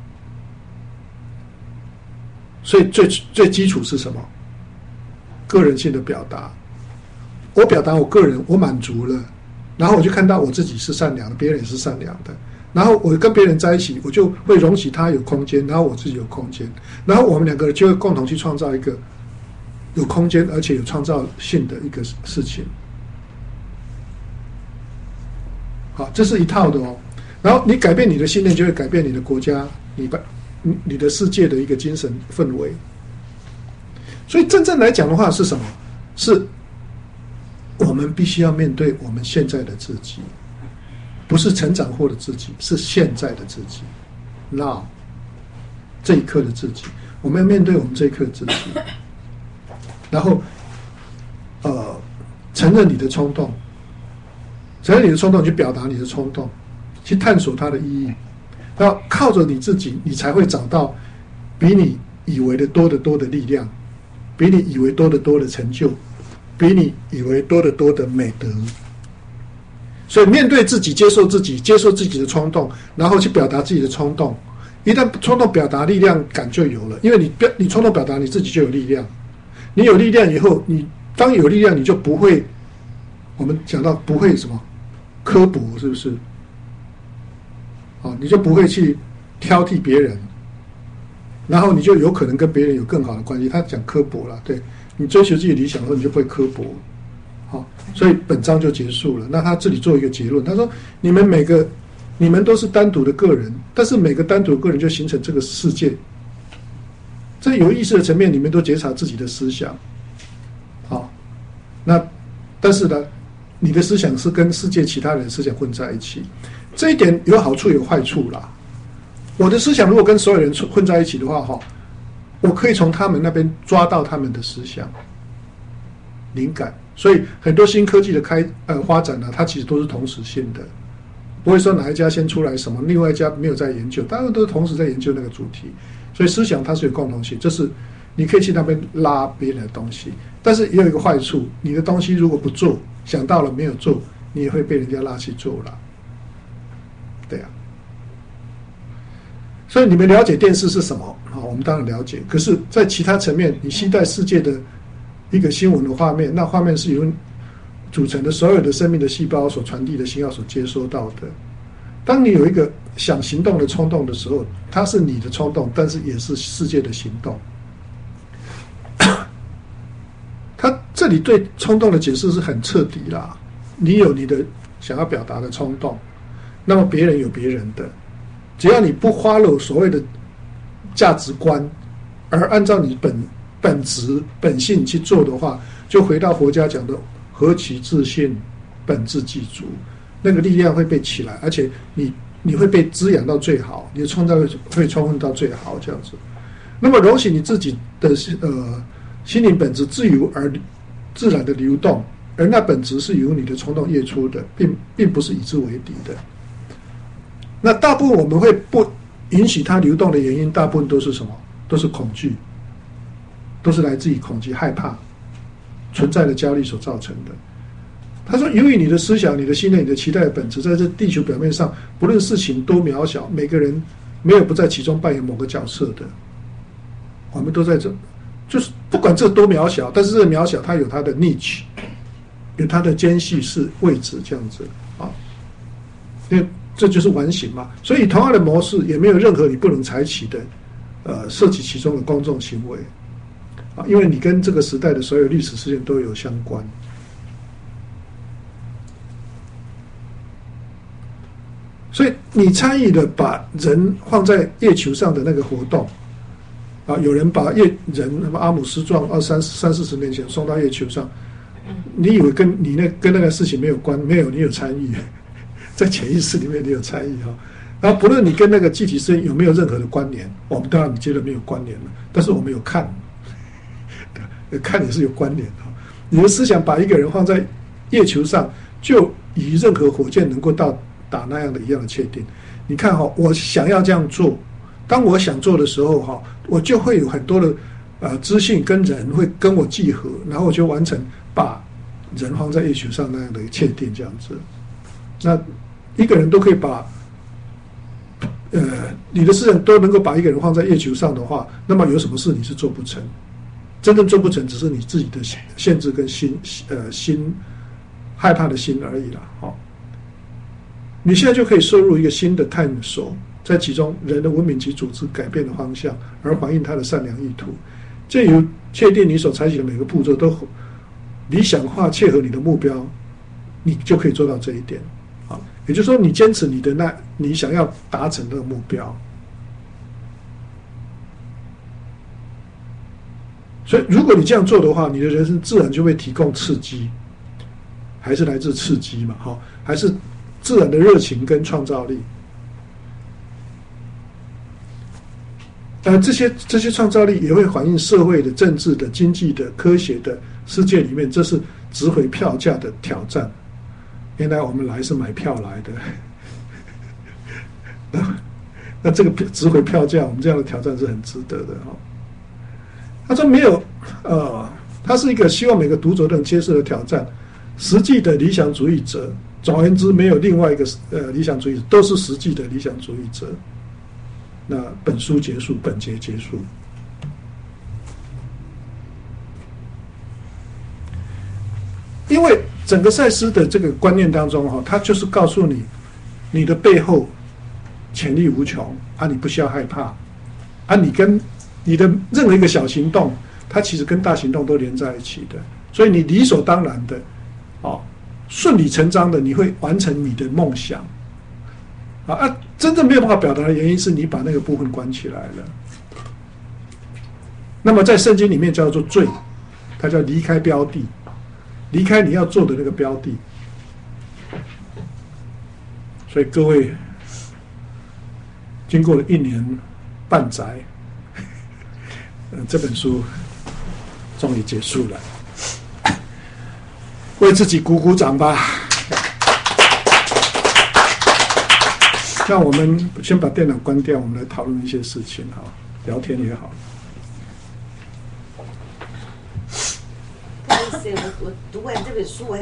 所以最基础是什么？个人性的表达。我表达我个人，我满足了，然后我就看到我自己是善良的，别人也是善良的，然后我跟别人在一起，我就会容许他有空间，然后我自己有空间，然后我们两个人就会共同去创造一个有空间而且有创造性的一个事情。好，这是一套的然后你改变你的信念，就会改变你的国家，你的世界的一个精神氛围。所以真正来讲的话是什么？是我们必须要面对我们现在的自己，不是成长后的自己，是现在的自己 ，now 这一刻的自己。我们要面对我们这一刻的自己，然后承认你的冲动，承认你的冲动，去表达你的冲动，去探索它的意义。然后靠着你自己，你才会找到比你以为的多得多的力量，比你以为多得多的成就，比你以为多得多的美德。所以面对自己，接受自己，接受自己的冲动，然后去表达自己的冲动。一旦冲动表达，力量感就有了，因为你冲动表达，你自己就有力量。 你有力量以后，你当有力量，你就不会，我们讲到不会什么刻薄，是不是？你就不会去挑剔别人，然后你就有可能跟别人有更好的关系。他讲刻薄了，对，你追求自己的理想的时候，你就不会刻薄。好，所以本章就结束了。那他这里做一个结论，他说：你们都是单独的个人，但是每个单独的个人就形成这个世界。在有意识的层面，你们都觉察自己的思想。好，那但是呢，你的思想是跟世界其他人的思想混在一起，这一点有好处有坏处啦。我的思想如果跟所有人混在一起的话，我可以从他们那边抓到他们的思想灵感，所以很多新科技的发展呢，它其实都是同时性的，不会说哪一家先出来什么，另外一家没有在研究，大家都同时在研究那个主题，所以思想它是有共同性，这是你可以去那边拉别人的东西，但是也有一个坏处，你的东西如果不做，想到了没有做，你也会被人家拉去做了，对啊。所以你们了解电视是什么？我们当然了解。可是，在其他层面，你期待世界的一个新闻的画面，那画面是由组成的所有的生命的细胞所传递的信号所接收到的。当你有一个想行动的冲动的时候，它是你的冲动，但是也是世界的行动。他这里对冲动的解释是很彻底啦。你有你的想要表达的冲动，那么别人有别人的。只要你不follow所谓的价值观，而按照你本质本性去做的话，就回到佛家讲的何其自信，本自具足，那个力量会被起来，而且你会被滋养到最好，你的创造力会充分到最好，这样子。那么容许你自己的心灵本质自由而自然的流动，而那本质是由你的冲动跃出的，并不是以之为敌的。那大部分我们会不允许它流动的原因，大部分都是什么？都是恐惧，都是来自于恐惧、害怕、存在的焦虑所造成的。他说，由于你的思想、你的信念、你的期待的本质，在这地球表面上，不论事情多渺小，每个人没有不在其中扮演某个角色的。我们都在这，就是不管这多渺小，但是这个渺小它有它的 niche， 有它的间隙是位置这样子啊，因为这就是完形嘛。所以同样的模式也没有任何你不能采取的涉及其中的公众行为啊，因为你跟这个时代的所有历史事件都有相关。所以你参与的把人放在月球上的那个活动啊，有人把人阿姆斯壮30-40年前送到月球上，你以为跟那个事情没有关？没有，你有参与，在潜意识里面你有参与哈。然后不论你跟那个具体事情有没有任何的关联，我们当然觉得没有关联了，但是我们有看也是有关联的。你的思想把一个人放在月球上，就与任何火箭能够到达那样的一样的确定。你看哈，我想要这样做，当我想做的时候哈，我就会有很多的资讯跟人会跟我集合，然后我就完成把人放在月球上那样的确定这样子。那一个人都可以把你的思想都能够把一个人放在月球上的话，那么有什么事你是做不成？真正做不成只是你自己的限制跟心害怕的心而已啦。好，你现在就可以摄入一个新的探索，在其中人的文明及组织改变的方向，而反映他的善良意图。借由确定你所采取的每个步骤都理想化切合你的目标，你就可以做到这一点。好，也就是说你坚持你想要达成的目标。所以如果你这样做的话，你的人生自然就会提供刺激，还是来自刺激嘛，还是自然的热情跟创造力。这些创造力也会反映社会的、政治的、经济的、科学的世界里面，这是值回票价的挑战。原来我们来是买票来的，那这个值回票价，我们这样的挑战是很值得的哈。他说没有，他是一个希望每个读者都能接受的挑战。实际的理想主义者，总而言之，没有另外一个理想主义者，都是实际的理想主义者。那本书结束，本节结束。 因为整个赛斯的这个观念当中，他就是告诉你，你的背后潜力无穷啊，你不需要害怕啊，你跟你的任何一个小行动，它其实跟大行动都连在一起的，所以你理所当然的，顺理成章的，你会完成你的梦想啊。真正没有办法表达的原因是你把那个部分关起来了。那么在圣经里面叫做罪，它叫离开标的，离开你要做的那个标的。所以各位，经过了1年半载，这本书终于结束了，为自己鼓鼓掌吧。那我们先把电脑关掉，我们来讨论一些事情哈，聊天也好。 我读完这本书，